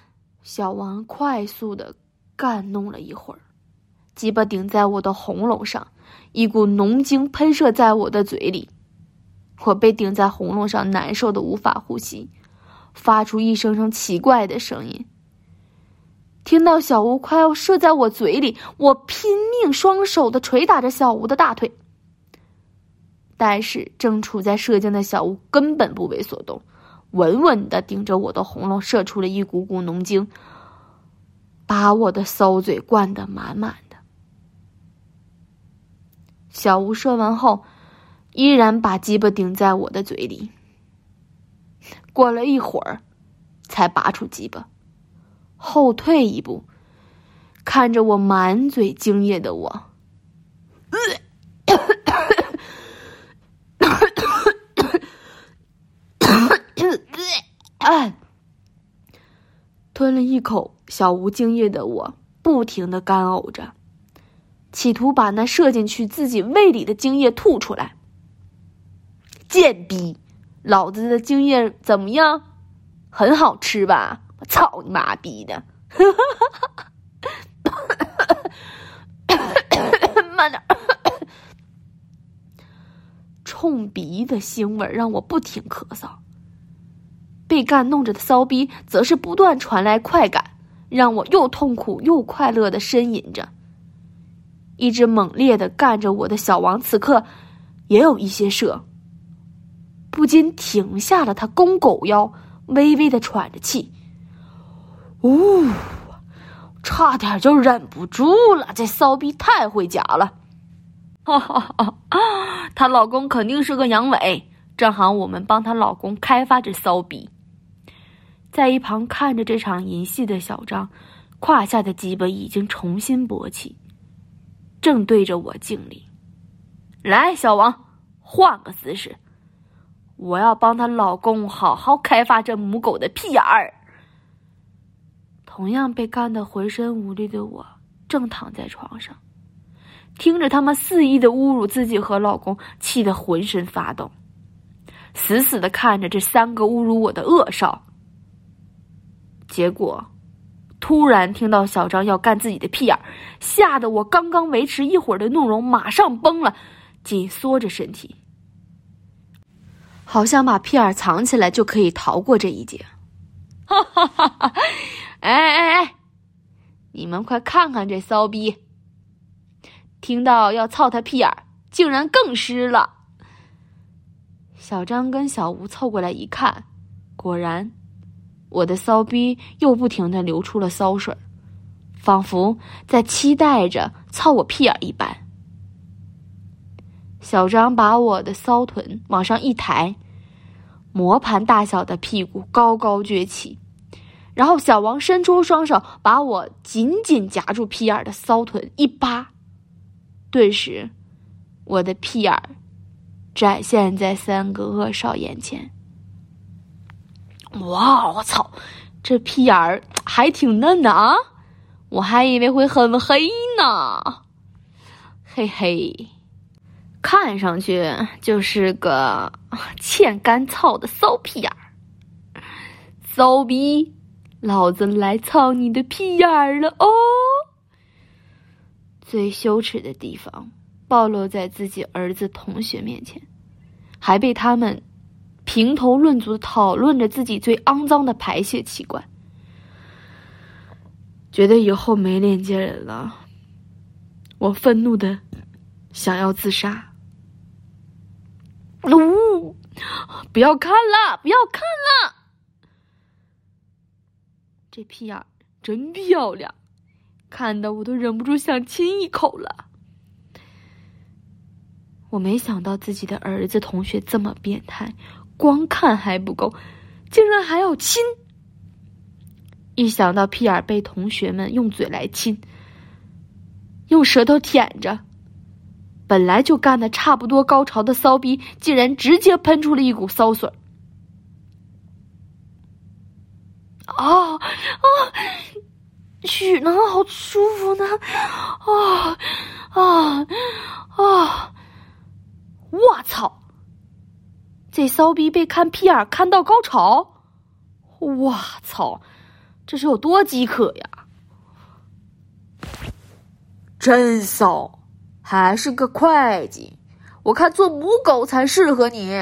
小王快速地干弄了一会儿，鸡巴顶在我的喉咙上，一股浓精喷射在我的嘴里。我被顶在喉咙上，难受的无法呼吸，发出一声声奇怪的声音。听到小吴快要射在我嘴里，我拼命双手的捶打着小吴的大腿。但是正处在射精的小吴根本不为所动，稳稳地顶着我的喉咙，射出了一股股浓精，把我的骚嘴灌得满满的。小吴射完后依然把鸡巴顶在我的嘴里，过了一会儿才拔出鸡巴，后退一步，看着我满嘴精液的我，吞了一口小吴精液的我不停地干呕着，企图把那射进去自己胃里的精液吐出来。贱逼，老子的精液怎么样？很好吃吧？我操你妈逼的！慢点，冲鼻的腥味让我不停咳嗽。被干弄着的骚逼则是不断传来快感，让我又痛苦又快乐的呻吟着。一直猛烈的干着我的小王此刻也有一些射，不禁停下了他公狗腰，微微的喘着气。呜、哦，差点就忍不住了，这骚逼太会夹了。哈哈哈，她老公肯定是个阳痿，正好我们帮她老公开发这骚逼。在一旁看着这场淫戏的小张，胯下的鸡巴已经重新勃起，正对着我敬礼。来，小王，换个姿势，我要帮她老公好好开发这母狗的屁眼儿。同样被干得浑身无力的我，正躺在床上，听着他们肆意的侮辱自己和老公，气得浑身发抖，死死的看着这三个侮辱我的恶少。结果突然听到小张要干自己的屁眼，吓得我刚刚维持一会儿的怒容马上崩了，紧缩着身体，好像把屁眼藏起来就可以逃过这一劫。哈哈哈哈！哎哎哎，你们快看看这骚逼，听到要操他屁眼，竟然更湿了。小张跟小吴凑过来一看，果然我的骚逼又不停地流出了骚水，仿佛在期待着操我屁眼一般。小张把我的骚臀往上一抬，磨盘大小的屁股高高撅起，然后小王伸出双手把我紧紧夹住屁眼的骚臀一扒，顿时我的屁眼展现在三个恶少眼前。哇，我操，这屁眼儿还挺嫩的啊，我还以为会很黑呢。嘿嘿，看上去就是个欠干操的骚屁眼儿。骚逼，老子来操你的屁眼儿了哦！最羞耻的地方暴露在自己儿子同学面前，还被他们评头论足的讨论着自己最肮脏的排泄器官，觉得以后没脸见人了。我愤怒的想要自杀。呜、哦，不要看了，不要看了！这屁眼真漂亮，看得我都忍不住想亲一口了。我没想到自己的儿子同学这么变态，光看还不够，竟然还要亲。一想到屁眼被同学们用嘴来亲，用舌头舔着，本来就干得差不多高潮的骚逼竟然直接喷出了一股骚水。啊啊！去哪好舒服呢！啊啊啊！我操！这骚逼被看屁眼看到高潮，我操！ 这是有多饥渴呀？ 真骚，还是个会计，我看做母狗才适合你。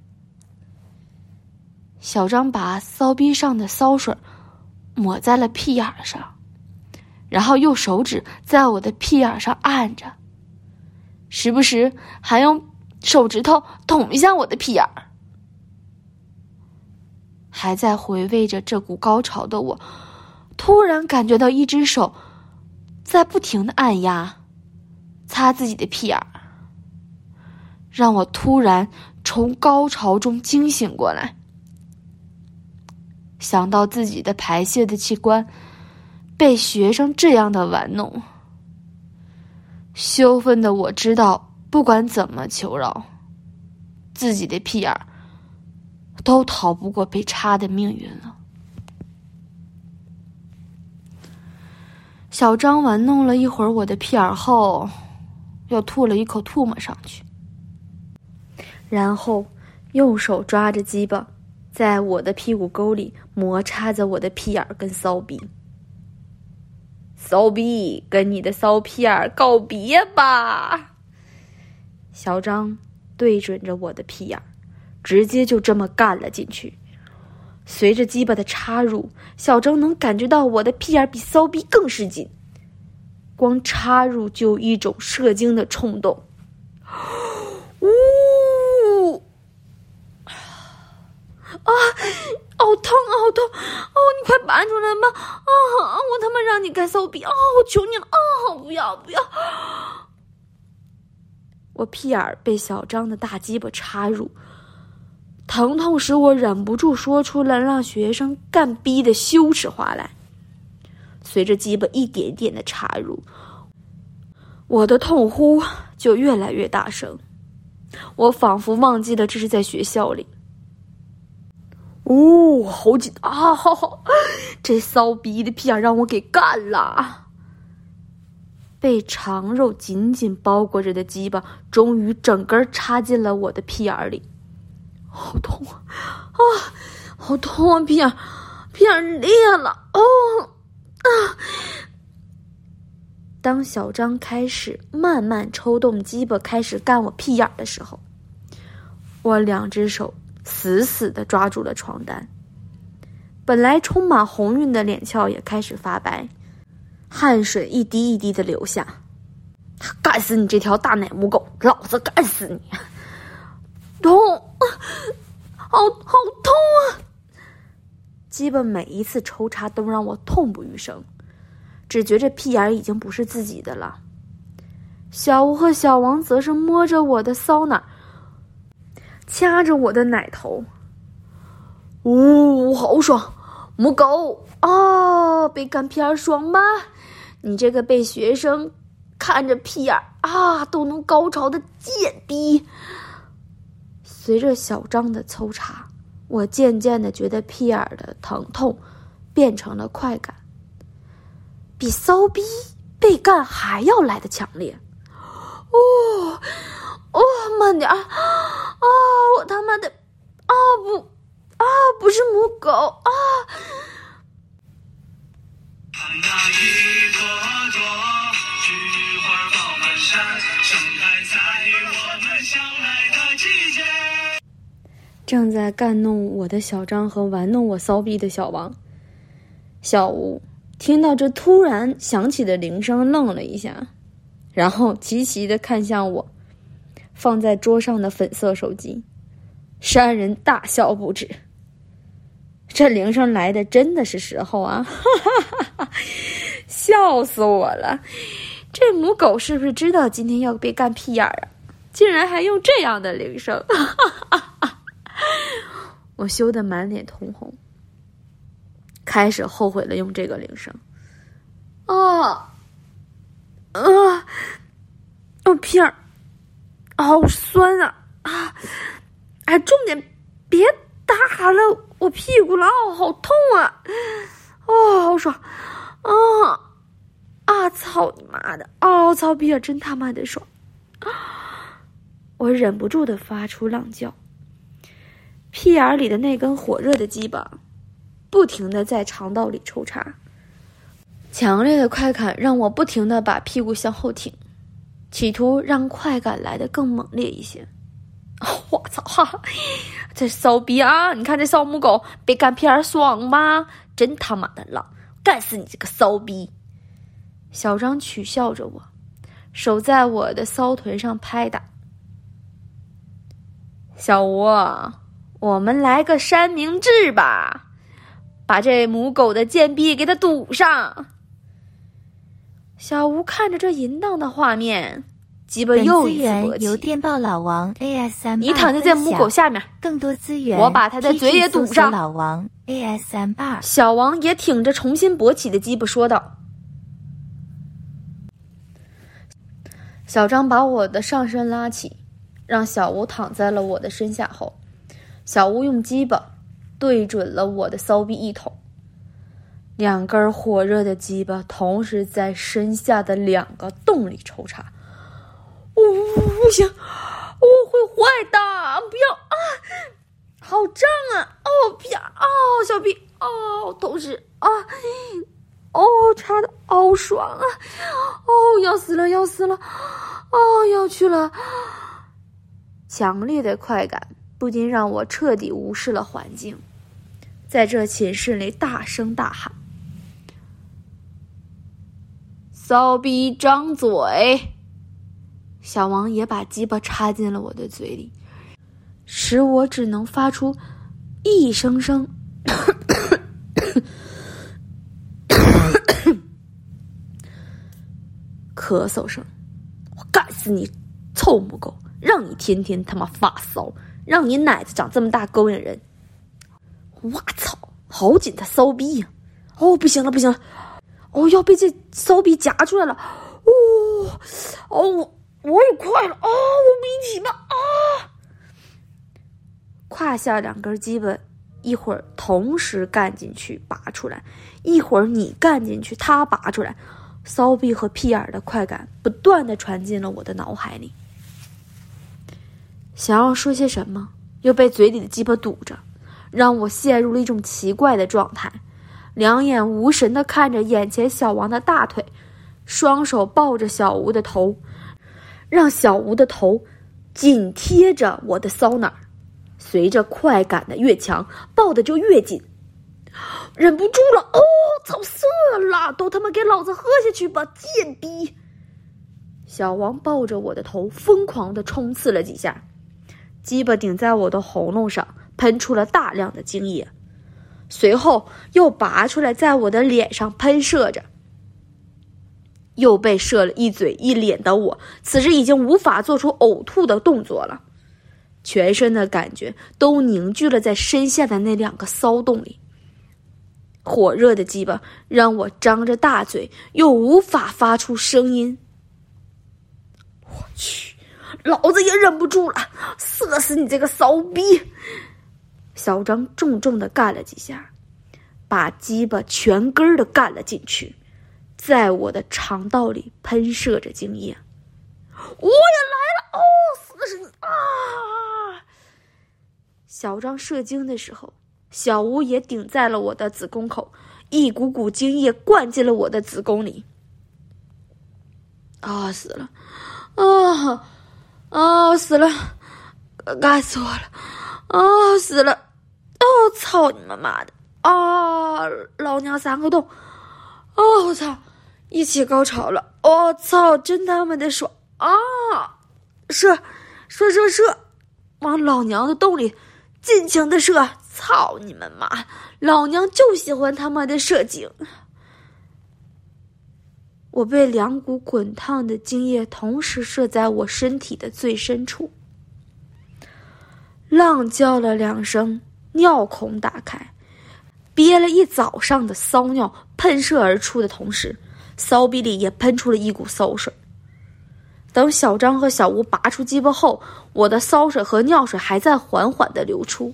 小张把骚逼上的骚水抹在了屁眼上，然后用手指在我的屁眼上按着，时不时还用手指头捅一下我的屁眼儿。还在回味着这股高潮的我，突然感觉到一只手在不停地按压擦自己的屁眼儿，让我突然从高潮中惊醒过来。想到自己的排泄的器官被学生这样的玩弄，羞愤的我知道不管怎么求饶，自己的屁眼儿都逃不过被插的命运了。小张玩弄了一会儿我的屁眼后，又吐了一口唾沫上去，然后右手抓着鸡巴，在我的屁股沟里摩擦着我的屁眼跟骚逼。骚逼，跟你的骚屁眼告别吧！小张对准着我的屁眼，直接就这么干了进去。随着鸡巴的插入，小张能感觉到我的屁眼比骚逼更是紧，光插入就有一种射精的冲动。呜！啊，好痛啊，好痛！哦，你快拔出来吧！啊，我他妈让你干骚逼！啊，我求你了！啊，不要不要！我屁眼儿被小张的大鸡巴插入，疼痛使我忍不住说出了让学生干逼的羞耻话来。随着鸡巴一点点的插入，我的痛呼就越来越大声。我仿佛忘记了这是在学校里。哦，好紧啊！好好，这骚逼的屁眼让我给干了。被长肉紧紧包裹着的鸡巴终于整根插进了我的屁眼里，好痛啊！啊，好痛啊！屁眼，屁眼裂了！哦啊！当小张开始慢慢抽动鸡巴，开始干我屁眼的时候，我两只手死死地抓住了床单，本来充满红晕的脸翘也开始发白，汗水一滴一滴的流下。干死你这条大奶母狗，老子干死你！痛，好好痛啊！鸡巴每一次抽插都让我痛不欲生，只觉着屁眼已经不是自己的了。小吴和小王则是摸着我的骚奶，掐着我的奶头。呜、哦，好爽！母狗哦，被干屁眼爽吧？你这个被学生看着屁眼啊都能高潮的贱逼。随着小张的抽插，我渐渐的觉得屁眼的疼痛变成了快感，比骚逼被干还要来的强烈。哦哦，慢点啊！啊，我他妈的啊不啊不是母狗啊！那一朵朵菊花爆满山，盛开在我们相爱的季节。正在干弄我的小张和玩弄我骚逼的小王，小吴听到这突然响起的铃声，愣了一下，然后齐齐地看向我放在桌上的粉色手机，三人大笑不止。这铃声来的真的是时候啊！哈哈哈，笑死我了！这母狗是不是知道今天要被干屁眼啊？竟然还用这样的铃声！哈哈哈，我羞得满脸通红，开始后悔了用这个铃声。啊啊！我屁眼好酸啊！啊，哎，重点别打了我屁股了，哦，好痛啊！哦，好爽！啊啊！操你妈的！哦，操屁眼真他妈的爽！我忍不住的发出浪叫，屁眼里的那根火热的鸡巴不停地在肠道里抽插。强烈的快感让我不停地把屁股向后挺，企图让快感来得更猛烈一些。我操哈！这骚逼啊！你看这骚母狗，别干屁眼爽吗？真他妈的浪！干死你这个骚逼！小张取笑着我，手在我的骚臀上拍打。小吴，我们来个三明治吧，把这母狗的贱逼给它堵上。小吴看着这淫荡的画面，鸡巴又一次勃起。 由电报老王 A S M 你躺在这母狗下面， 更多资源我把它的嘴也堵上。 老王 A S M 二。 小王也挺着重新勃起的鸡巴说道。小张把我的上身拉起，让小吴躺在了我的身下后，小吴用鸡巴对准了我的骚逼一捅，两根火热的鸡巴同时在身下的两个洞里抽插。哦，不行，我会坏的，不要啊！好胀啊！哦，啪！哦，小逼！哦，同时啊！哦，插的好爽啊！哦，要死了，要死了！哦，要去了！强烈的快感不禁让我彻底无视了环境，在这寝室里大声大喊：“骚逼张嘴！”小王也把鸡巴插进了我的嘴里，使我只能发出一声声咳嗽声。我干死你臭母狗，让你天天他妈发骚，让你奶子长这么大勾引人。我操，好紧的骚逼呀！哦，不行了不行了，哦，要被这骚逼夹出来了。哦哦，我我也快了。哦，我们一起吧。啊，胯下两根鸡巴一会儿同时干进去拔出来，一会儿你干进去他拔出来，骚逼和屁眼的快感不断地传进了我的脑海里。想要说些什么，又被嘴里的鸡巴堵着，让我陷入了一种奇怪的状态，两眼无神地看着眼前小王的大腿，双手抱着小吴的头，让小吴的头紧贴着我的骚哪儿，随着快感的越强，抱的就越紧，忍不住了。哦，操色了，都他妈给老子喝下去吧，贱逼！小王抱着我的头疯狂地冲刺了几下，鸡巴顶在我的喉咙上，喷出了大量的精液，随后又拔出来在我的脸上喷射着。又被射了一嘴一脸的我，此时已经无法做出呕吐的动作了，全身的感觉都凝聚了在身下的那两个骚洞里。火热的鸡巴让我张着大嘴，又无法发出声音。我去，老子也忍不住了，射死你这个骚逼！小张重重地干了几下，把鸡巴全根的干了进去，在我的肠道里喷射着精液。我也来了！哦，死死你啊！小张射精的时候，小吴也顶在了我的子宫口，一股股精液灌进了我的子宫里。啊，死了！啊啊，死了！干死我了！啊，死了！哦，操你妈妈的！啊，老娘三个洞！哦，我操！一起高潮了！我、哦、操，真他妈的爽啊！射，射射射，往老娘的洞里尽情的射！操你们妈！老娘就喜欢他妈的射精！我被两股滚烫的精液同时射在我身体的最深处，浪叫了两声，尿孔打开，憋了一早上的骚尿喷射而出的同时，骚逼里也喷出了一股骚水。等小张和小吴拔出鸡巴后，我的骚水和尿水还在缓缓地流出。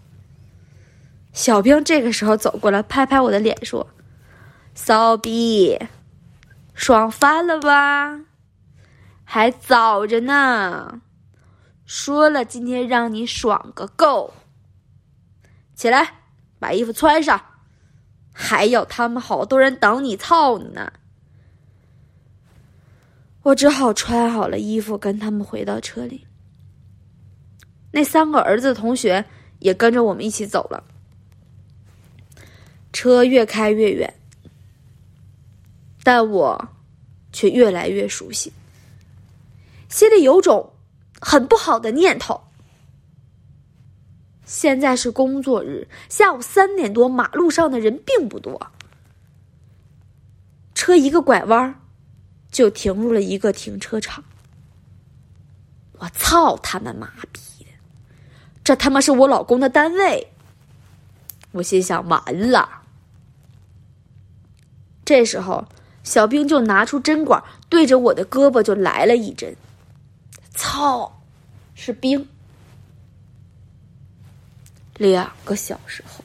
小兵这个时候走过来拍拍我的脸说：“骚逼，爽翻了吧？还早着呢，说了今天让你爽个够。起来，把衣服穿上， 还有他们好多人等你操你呢。我只好穿好了衣服跟他们回到车里。那三个儿子的同学也跟着我们一起走了。车越开越远，但我却越来越熟悉，心里有种很不好的念头。现在是工作日，下午三点多，马路上的人并不多。车一个拐弯，就停入了一个停车场。我操他们妈逼的！这他妈是我老公的单位。我心想完了。这时候，小兵就拿出针管，对着我的胳膊就来了一针。操，是冰。两个小时后，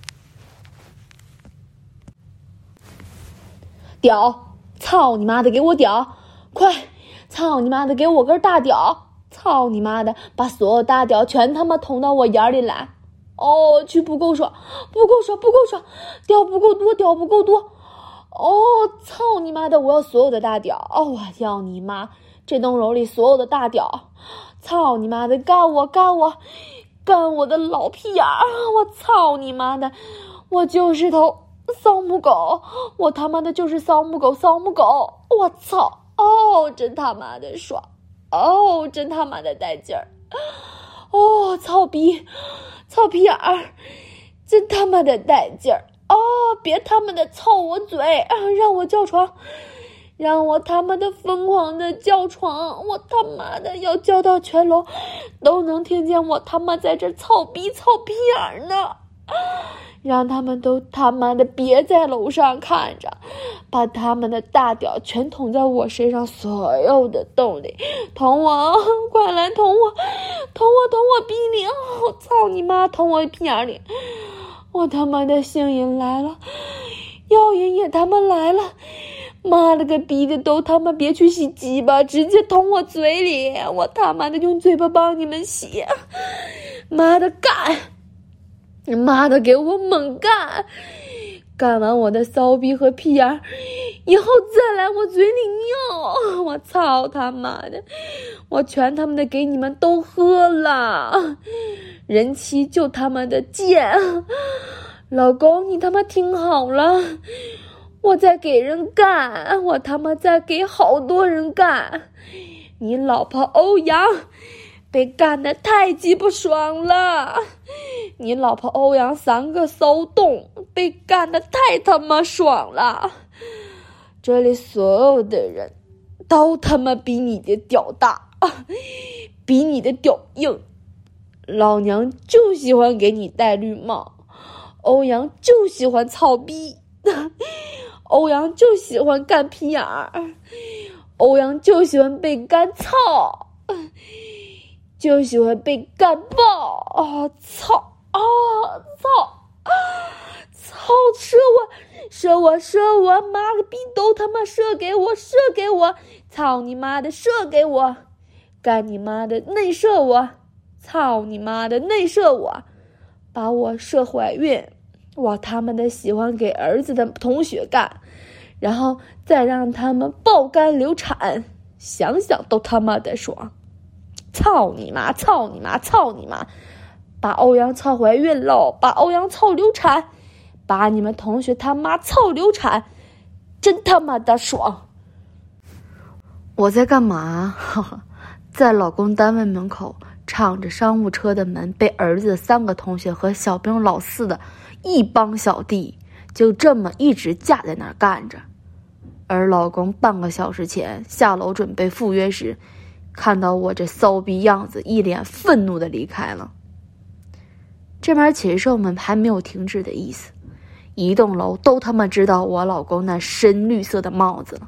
屌！操你妈的，给我屌！快！操你妈的，给我根大屌！操你妈的，把所有大屌全他妈捅到我眼里来！哦，去不够爽，不够爽，不够爽，屌不够多，屌不够多！哦，操你妈的，我要所有的大屌！哦，我要你妈！这栋楼里所有的大屌！操你妈的，干我，干我！干我的老屁眼儿！我操你妈的！我就是头骚母狗！我他妈的就是骚母狗！骚母狗！我操！哦，真他妈的爽！哦，真他妈的带劲儿！哦，操逼！操屁眼儿！真他妈的带劲儿！哦，别他妈的操我嘴！让我叫床！让我他妈的疯狂的叫床！我他妈的要叫到全楼都能听见我他妈在这操逼操屁眼呢！让他们都他妈的别在楼上看着，把他们的大屌全捅在我身上所有的洞里，捅我，快来捅我，捅我捅我逼里！我操你妈，捅我屁眼里！我他妈的性瘾来了，药瘾也他妈来了！妈了个逼的，都他妈别去洗鸡巴，直接捅我嘴里！我他妈的用嘴巴帮你们洗！妈的干！妈的给我猛干！干完我的骚逼和屁眼儿，以后再来我嘴里尿！我操他妈的！我全他妈的给你们都喝了！人妻就他妈的贱！老公你他妈听好了！我在给人干，我他妈在给好多人干。你老婆欧阳被干得太鸡巴爽了，你老婆欧阳三个骚动被干得太他妈爽了。这里所有的人都他妈比你的屌大，比你的屌硬。老娘就喜欢给你戴绿帽，欧阳就喜欢操逼。欧阳就喜欢干屁眼儿，欧阳就喜欢被干操，就喜欢被干爆啊！操啊！操！操！射我！射我！射我！妈个逼都他妈射给我！射给我！操你妈的！射给我！干你妈的！内射我！操你妈的！内射我！把我射怀孕！我他妈的喜欢给儿子的同学干，然后再让他们爆肝流产，想想都他妈的爽！操你妈！操你妈！操你妈！把欧阳操怀孕喽！把欧阳操流产！把你们同学他妈操流产！真他妈的爽！我在干嘛？在老公单位门口敞着商务车的门，被儿子三个同学和小兵老四的一帮小弟就这么一直架在那儿干着。而老公半个小时前下楼准备赴约时，看到我这骚逼样子，一脸愤怒的离开了。这边禽兽们还没有停止的意思，一栋楼都他妈知道我老公那深绿色的帽子了。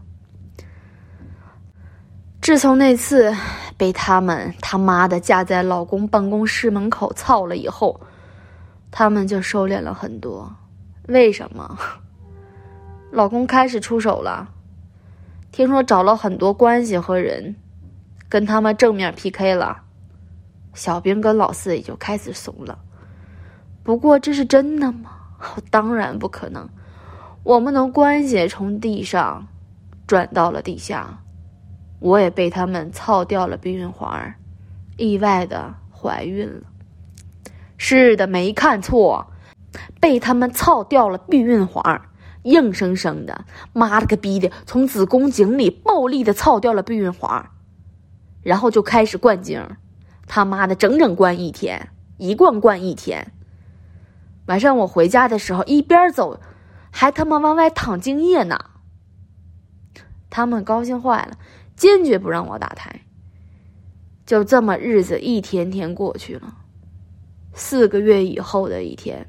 自从那次被他们他妈的架在老公办公室门口操了以后，他们就收敛了很多。为什么？老公开始出手了，听说找了很多关系和人，跟他们正面 P K 了。小兵跟老四也就开始怂了。不过这是真的吗？当然不可能， 我们的关系从地上转到了地下，我也被他们操掉了避孕环，意外的怀孕了。是的，没看错，被他们操掉了避孕环，硬生生的，妈了个逼的，从子宫颈里暴力的操掉了避孕环，然后就开始灌精，他妈的整整灌一天，一灌灌一天。晚上我回家的时候，一边走还他妈往外淌精液呢。他们高兴坏了，坚决不让我打胎。就这么日子一天天过去了。四个月以后的一天，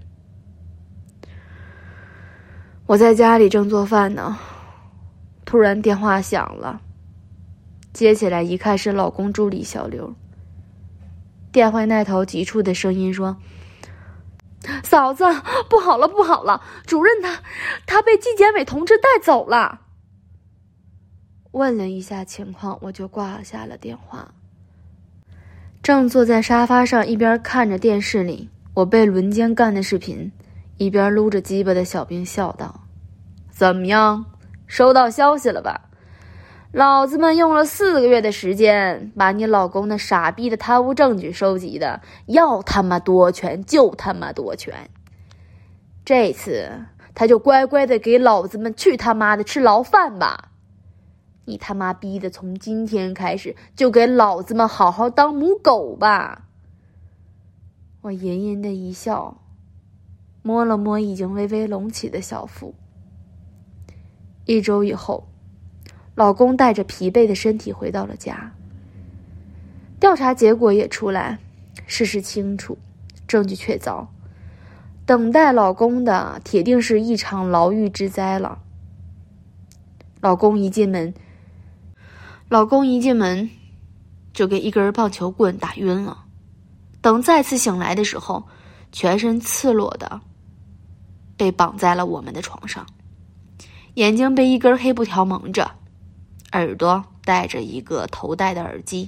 我在家里正做饭呢，突然电话响了，接起来一看是老公助理小刘。电话那头急促的声音说：嫂子，不好了不好了，主任他他被纪检委同志带走了。问了一下情况，我就挂下了电话。正坐在沙发上一边看着电视里我被轮奸干的视频，一边撸着鸡巴的小兵笑道：怎么样，收到消息了吧？老子们用了四个月的时间把你老公那傻逼的贪污证据收集的要他妈多全就他妈多全，这次他就乖乖的给老子们去他妈的吃牢饭吧。你他妈逼的从今天开始就给老子们好好当母狗吧。我隐隐的一笑，摸了摸已经微微隆起的小腹。一周以后，老公带着疲惫的身体回到了家。调查结果也出来，事实清楚，证据确凿，等待老公的铁定是一场牢狱之灾了。老公一进门老公一进门就给一根棒球棍打晕了，等再次醒来的时候，全身赤裸的被绑在了我们的床上，眼睛被一根黑布条蒙着，耳朵戴着一个头戴的耳机，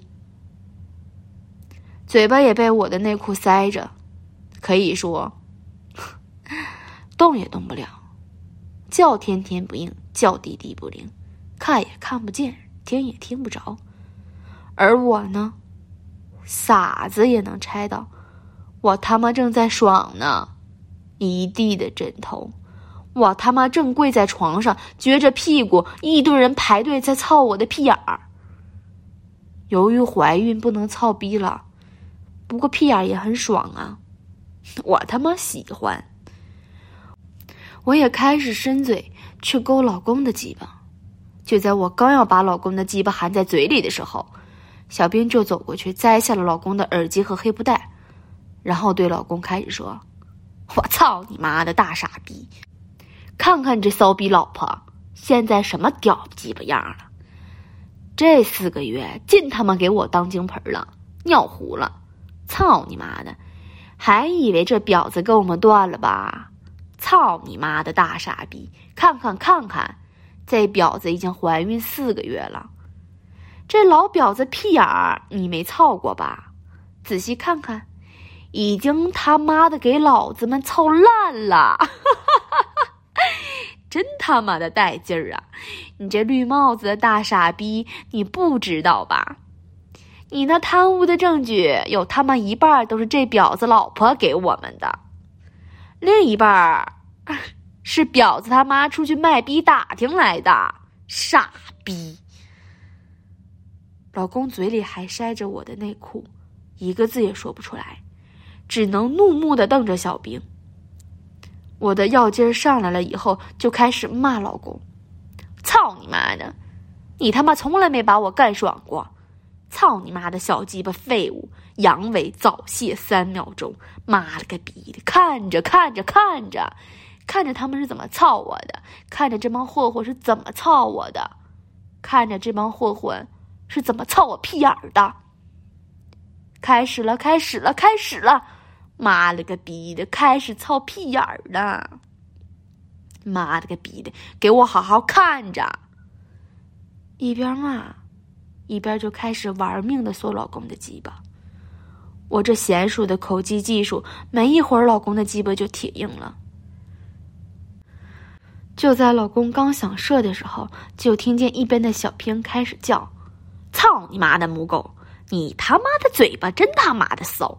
嘴巴也被我的内裤塞着，可以说动也动不了，叫天天不应，叫地地不灵，看也看不见，听也听不着。而我呢，傻子也能猜到我他妈正在爽呢，一地的枕头，我他妈正跪在床上撅着屁股，一堆人排队在操我的屁眼儿。由于怀孕不能操逼了，不过屁眼儿也很爽啊，我他妈喜欢。我也开始伸嘴去勾老公的鸡巴，就在我刚要把老公的鸡巴含在嘴里的时候，小兵就走过去摘下了老公的耳机和黑布带，然后对老公开始说：我操你妈的大傻逼，看看这骚逼老婆现在什么屌鸡巴样了，这四个月尽他妈给我当精盆了，尿壶了，操你妈的，还以为这婊子跟我们断了吧，操你妈的大傻逼，看看看看，这婊子已经怀孕四个月了，这老婊子屁眼儿你没操过吧，仔细看看，已经他妈的给老子们操烂了真他妈的带劲儿啊，你这绿帽子的大傻逼，你不知道吧，你那贪污的证据有他妈一半都是这婊子老婆给我们的，另一半是婊子他妈出去卖逼打听来的，傻逼。老公嘴里还塞着我的内裤，一个字也说不出来，只能怒目的瞪着小兵。我的药劲儿上来了以后，就开始骂老公：操你妈的，你他妈从来没把我干爽过，操你妈的小鸡巴废物，阳痿早泄三秒钟，妈了个逼的，看着看着看着看着他们是怎么操我的，看着这帮混混是怎么操我的，看着这帮混混是怎么操我屁眼儿的。开始了开始了开始了，妈了个逼的，开始操屁眼儿了，妈了个逼的，给我好好看着。一边骂一边就开始玩命的嗦老公的鸡巴。我这娴熟的口技技术，没一会儿老公的鸡巴就铁硬了。 就在老公刚想射的时候，就听见一边的小兵开始叫：“操你妈的母狗！你他妈的嘴巴真他妈的骚！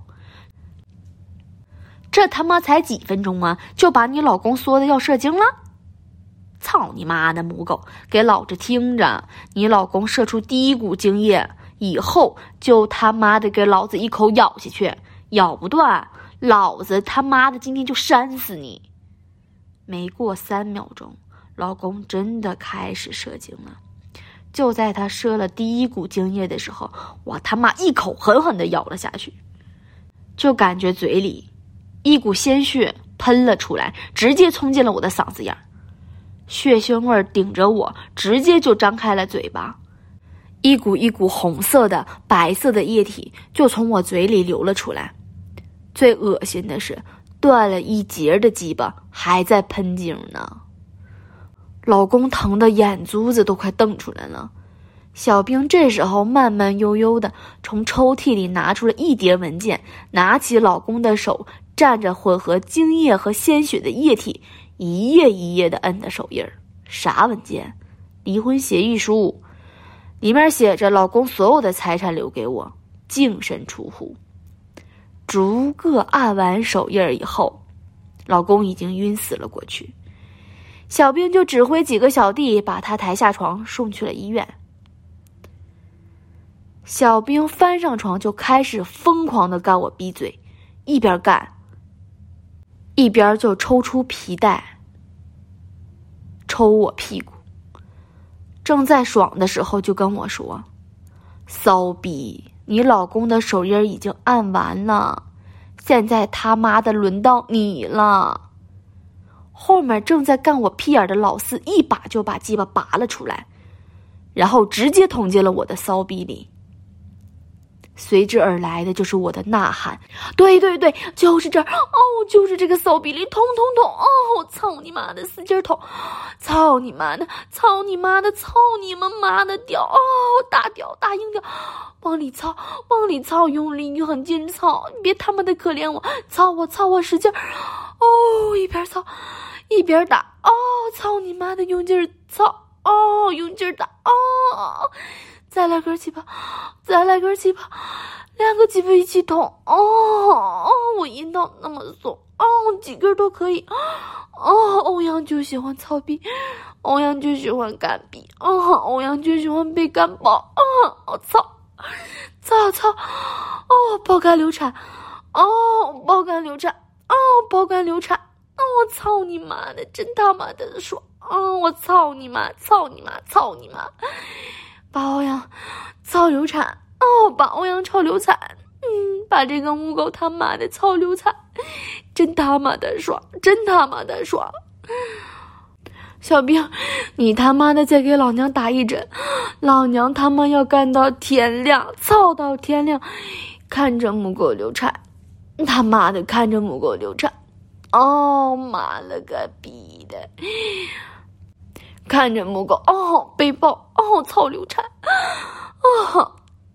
这他妈才几分钟啊，就把你老公说的要射精了？操你妈的母狗！给老子听着！你老公射出第一股精液以后，就他妈的给老子一口咬下去，咬不断，老子他妈的今天就扇死你！”没过三秒钟，老公真的开始射精了。就在他射了第一股精液的时候，我他妈一口狠狠地咬了下去，就感觉嘴里一股鲜血喷了出来，直接冲进了我的嗓子眼，血腥味顶着我，直接就张开了嘴巴，一股一股红色的白色的液体就从我嘴里流了出来。最恶心的是，断了一截的鸡巴还在喷精呢。老公疼的眼珠子都快瞪出来了。小兵这时候慢慢悠悠的从抽屉里拿出了一叠文件，拿起老公的手，蘸着混合精液和鲜血的液体，一页一页的摁的手印儿。啥文件？离婚协议书，里面写着老公所有的财产留给我，净身出户。逐个按完手印以后，老公已经晕死了过去。小兵就指挥几个小弟把他抬下床，送去了医院。小兵翻上床就开始疯狂地干我逼嘴，一边干一边就抽出皮带抽我屁股。正在爽的时候就跟我说：“骚逼，你老公的手印已经按完了，现在他妈的轮到你了。”后面正在干我屁眼的老四一把就把鸡巴拔了出来，然后直接捅进了我的骚逼里。随之而来的就是我的呐喊：“对对对，就是这儿哦，就是这个骚逼里，捅捅捅！哦，操你妈的，使劲捅！操你妈的，操你妈的，操你们妈的屌！哦，大屌大硬屌，往里操，往里操，用力很劲操，你别他妈的可怜我，操我操我使劲！哦，一边操一边打！哦，操你妈的，用劲儿操！哦，用劲儿打！哦。”再来根鸡巴，再来根鸡巴，两个鸡巴一起捅。哦哦，我阴道那么松，哦，几根都可以。哦，欧阳就喜欢操逼，欧阳就喜欢干逼，哦，欧阳就喜欢被干爆。啊、哦，我操，操操，哦，爆肝流产，哦，爆肝流产，哦，爆肝流产，哦，我操你妈的，真他妈的爽！哦，我操你妈，操你妈，操你妈！把欧阳操流产哦，把欧阳操流产，嗯，把这个母狗他妈的操流产，真他妈的爽，真他妈的爽！小兵，你他妈的再给老娘打一针，老娘他妈要干到天亮，操到天亮，看着母狗流产，他妈的看着母狗流产，哦妈了个逼的！看着母狗哦被抱哦操流产哦。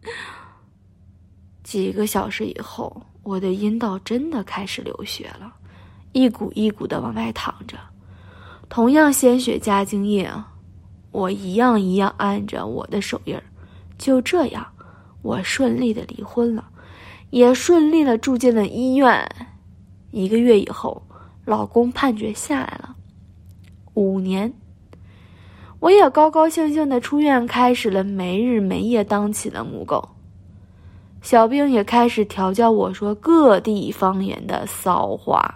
几个小时以后，我的阴道真的开始流血了，一股一股的往外淌着，同样鲜血加精液啊，我一样一样按着我的手印儿。就这样，我顺利的离婚了，也顺利的住进了医院。一个月以后，老公判决下来了，五年。我也高高兴兴的出院，开始了没日没夜当起了母狗。小兵也开始调教我说各地方言的骚话，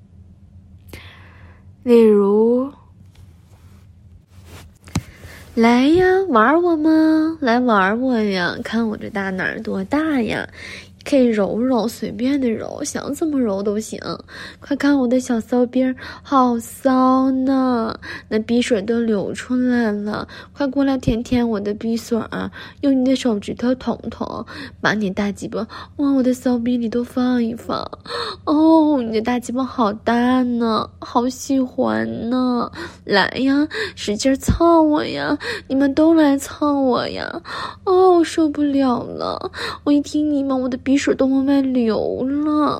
例如：“来呀，玩我吗？来玩我呀！看我这大哪儿多大呀！可以揉揉，随便的揉，想怎么揉都行。快看我的小骚逼儿，好骚呢，那鼻水都流出来了。快过来舔舔我的鼻水儿，用你的手指头捅捅，把你大鸡巴往我的骚逼里头放一放。哦，你的大鸡巴好大呢，好喜欢呢。来呀，使劲操我呀！你们都来操我呀！哦，受不了了，我一听你们，我的鼻水都往外流了。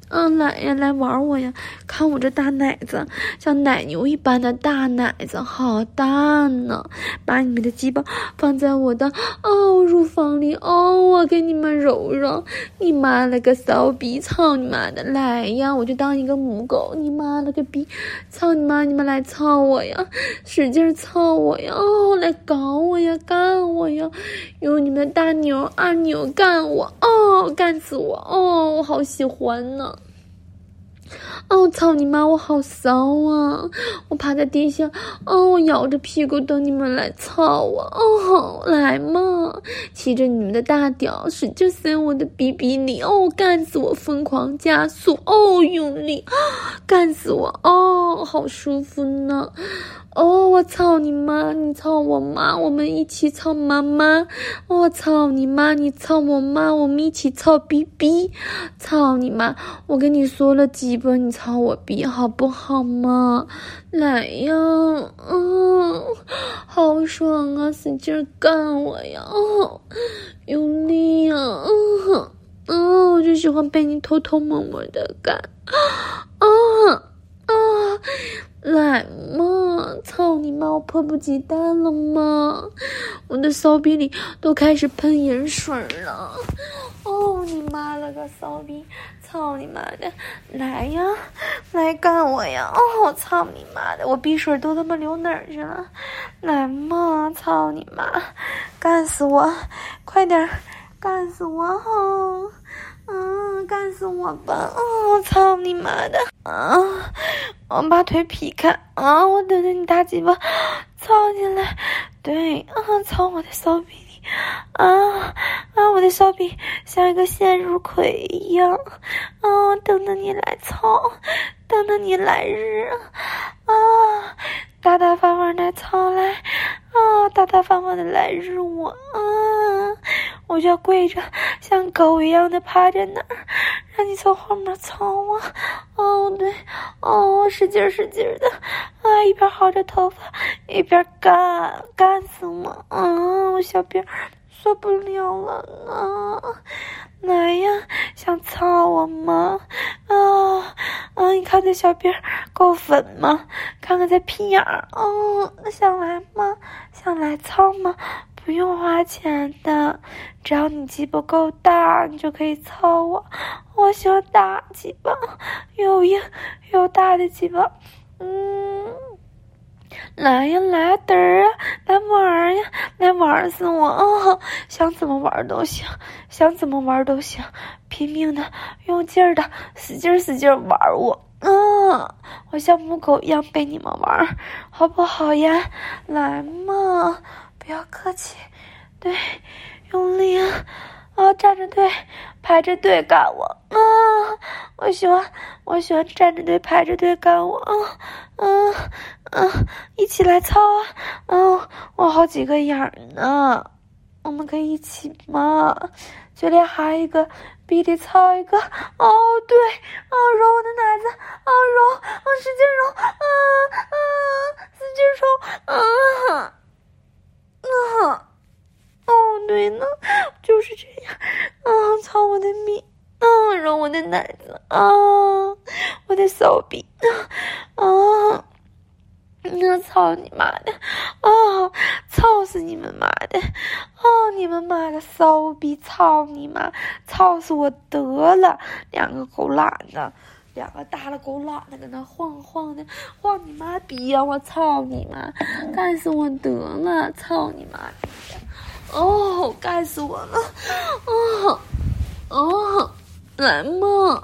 嗯，来呀，来玩我呀！看我这大奶子，像奶牛一般的大奶子，好大呢！把你们的鸡巴放在我的哦乳房里，哦，我给你们揉揉。你妈了个骚逼，操你妈的！来呀，我就当一个母狗。你妈了个逼，操你妈！你们来操我呀，使劲操我呀！哦，来搞我呀，干我呀！用你们大牛二牛干我！哦，干死我！哦，我好喜欢呢。哦，操你妈！我好骚啊！我趴在地下，哦，我摇着屁股等你们来操我。哦，来嘛，骑着你们的大屌，使劲塞我的逼逼里。哦，干死我！疯狂加速！哦，用力，干死我！哦，好舒服呢。哦，我操你妈！你操我妈！我们一起操妈妈！我操你妈！你操我妈！我们一起操逼逼！操你妈！我跟你说了鸡巴，你操我逼，好不好嘛？来呀！嗯，好爽啊！使劲干我呀！哦，用力呀！嗯嗯，我就喜欢被你偷偷摸摸的干。啊啊！来嘛，操你妈！我迫不及待了嘛！我的骚逼里都开始喷盐水了。哦，你妈了个骚逼！操你妈的！来呀，来干我呀！哦，操你妈的！我逼水都他妈流哪儿去了？来嘛，操你妈！干死我！快点，干死我！哦嗯，干死我吧！哦，操你妈的！啊，我把腿劈开啊！我等着你大鸡巴操进来，对啊，操我的骚逼里啊啊！我的骚逼像一个陷入葵一样啊！等着你来操，等着你来日啊！大大方方的操来啊！大大方方的来日我啊！我就要跪着，像狗一样的趴在那儿，让你从后面操我。哦，对，哦，使劲使劲的，啊，一边薅着头发，一边干，干死我！啊，我小兵受不了了啊！来呀，想操我吗？啊啊！你看这小兵够粉吗？看看这屁眼儿，哦，想来吗？想来操吗？不用花钱的，只要你鸡巴够大，你就可以操我。我喜欢大鸡巴，又硬又大的鸡巴。嗯，来呀来嘚儿啊，来玩呀，来玩死我啊！哦，想怎么玩都行，想怎么玩都行，拼命的用劲儿的使劲使劲玩我。嗯，我像母狗一样被你们玩，好不好呀？来嘛！不要客气，对，用力啊！啊，站着队，排着队干我啊！我喜欢，我喜欢站着队，排着队干我啊！嗯、啊、嗯、啊，一起来操啊！嗯、啊，我好几个眼儿呢，我们可以一起吗？嘴里还一个，鼻里操一个。哦，对，啊，揉我的奶子，啊，揉，啊，使劲揉，啊啊，使劲揉，啊。啊，哦，对呢，就是这样。啊，操我的命！啊，揉我的奶子！啊，我的手臂！啊，那操你妈的！啊，操死你们妈的！哦，你们妈个骚逼！操你妈！操死我得了！两个狗懒的。两个大了狗懒的搁那晃晃的，晃你妈逼呀！我操你妈，干死我得了！操你妈逼呀！哦，干死我了！哦哦，来嘛，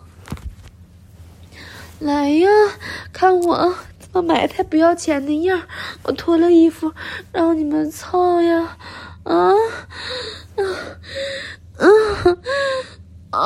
来呀，看我怎么埋汰不要钱的样！我脱了衣服让你们操呀！啊啊啊啊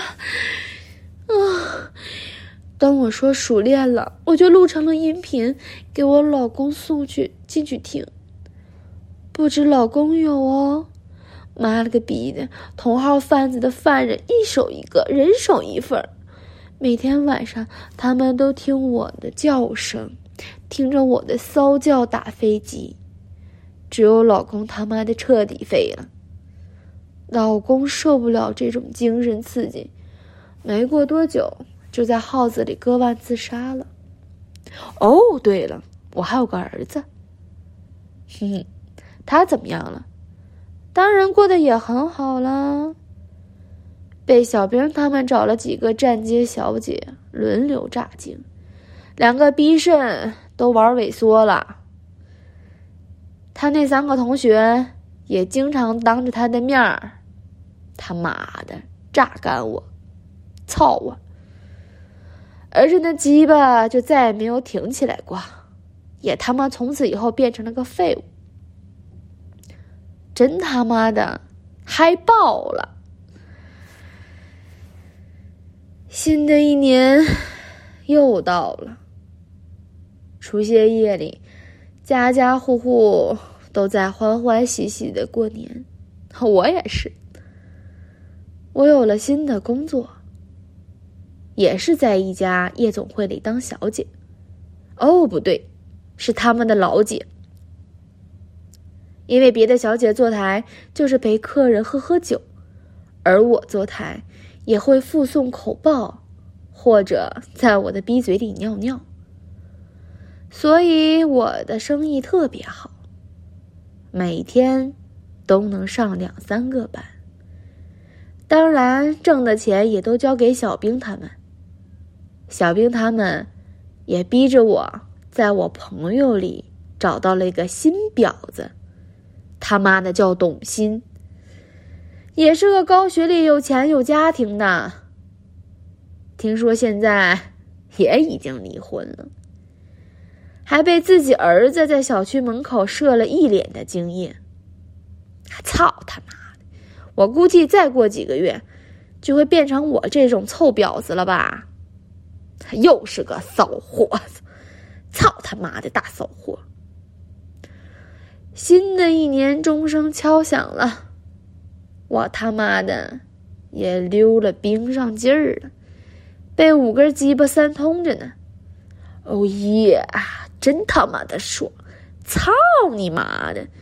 啊！当我说熟练了，我就录成了音频，给我老公送去进去听。不止老公有哦，妈了个逼的，同号贩子的犯人一手一个，人手一份。每天晚上，他们都听我的叫声，听着我的骚叫打飞机。只有老公他妈的彻底废了。老公受不了这种精神刺激，没过多久就在号子里割腕自杀了。哦，对了，我还有个儿子。哼哼，他怎么样了？当然过得也很好啦。被小兵他们找了几个站街小姐轮流炸精，两个逼肾都玩萎缩了。他那三个同学也经常当着他的面儿，他妈的榨干我，操我！而且那鸡巴就再也没有挺起来过，也他妈从此以后变成了个废物。真他妈的嗨爆了！新的一年又到了，除夕夜里，家家户户都在欢欢喜喜的过年，我也是。我有了新的工作，也是在一家夜总会里当小姐。哦，不对，是他们的老姐。因为别的小姐坐台就是陪客人喝喝酒，而我坐台也会附送口报，或者在我的逼嘴里尿尿，所以我的生意特别好，每天都能上两三个班。当然挣的钱也都交给小兵他们，小兵他们也逼着我在我朋友里找到了一个新婊子，他妈的叫董欣，也是个高学历有钱有家庭的，听说现在也已经离婚了，还被自己儿子在小区门口射了一脸的精液。操他妈的，我估计再过几个月就会变成我这种臭婊子了吧。又是个骚货，操他妈的大骚货。新的一年钟声敲响了，我他妈的也溜了冰上劲儿了，被五根鸡巴三通着呢。哦耶，真他妈的爽！操你妈的！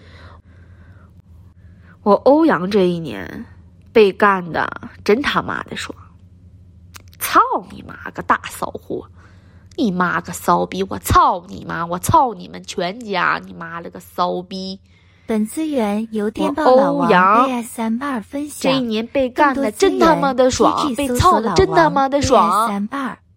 我欧阳这一年被干的真他妈的爽！操你妈个大骚货！你妈个骚逼！我操你妈！我操你们全家！你妈了个骚逼！ 本资源由电报老王 A S M 二分享。 这一年被干的真他妈的爽，被操的真他妈的爽！ A S M 二。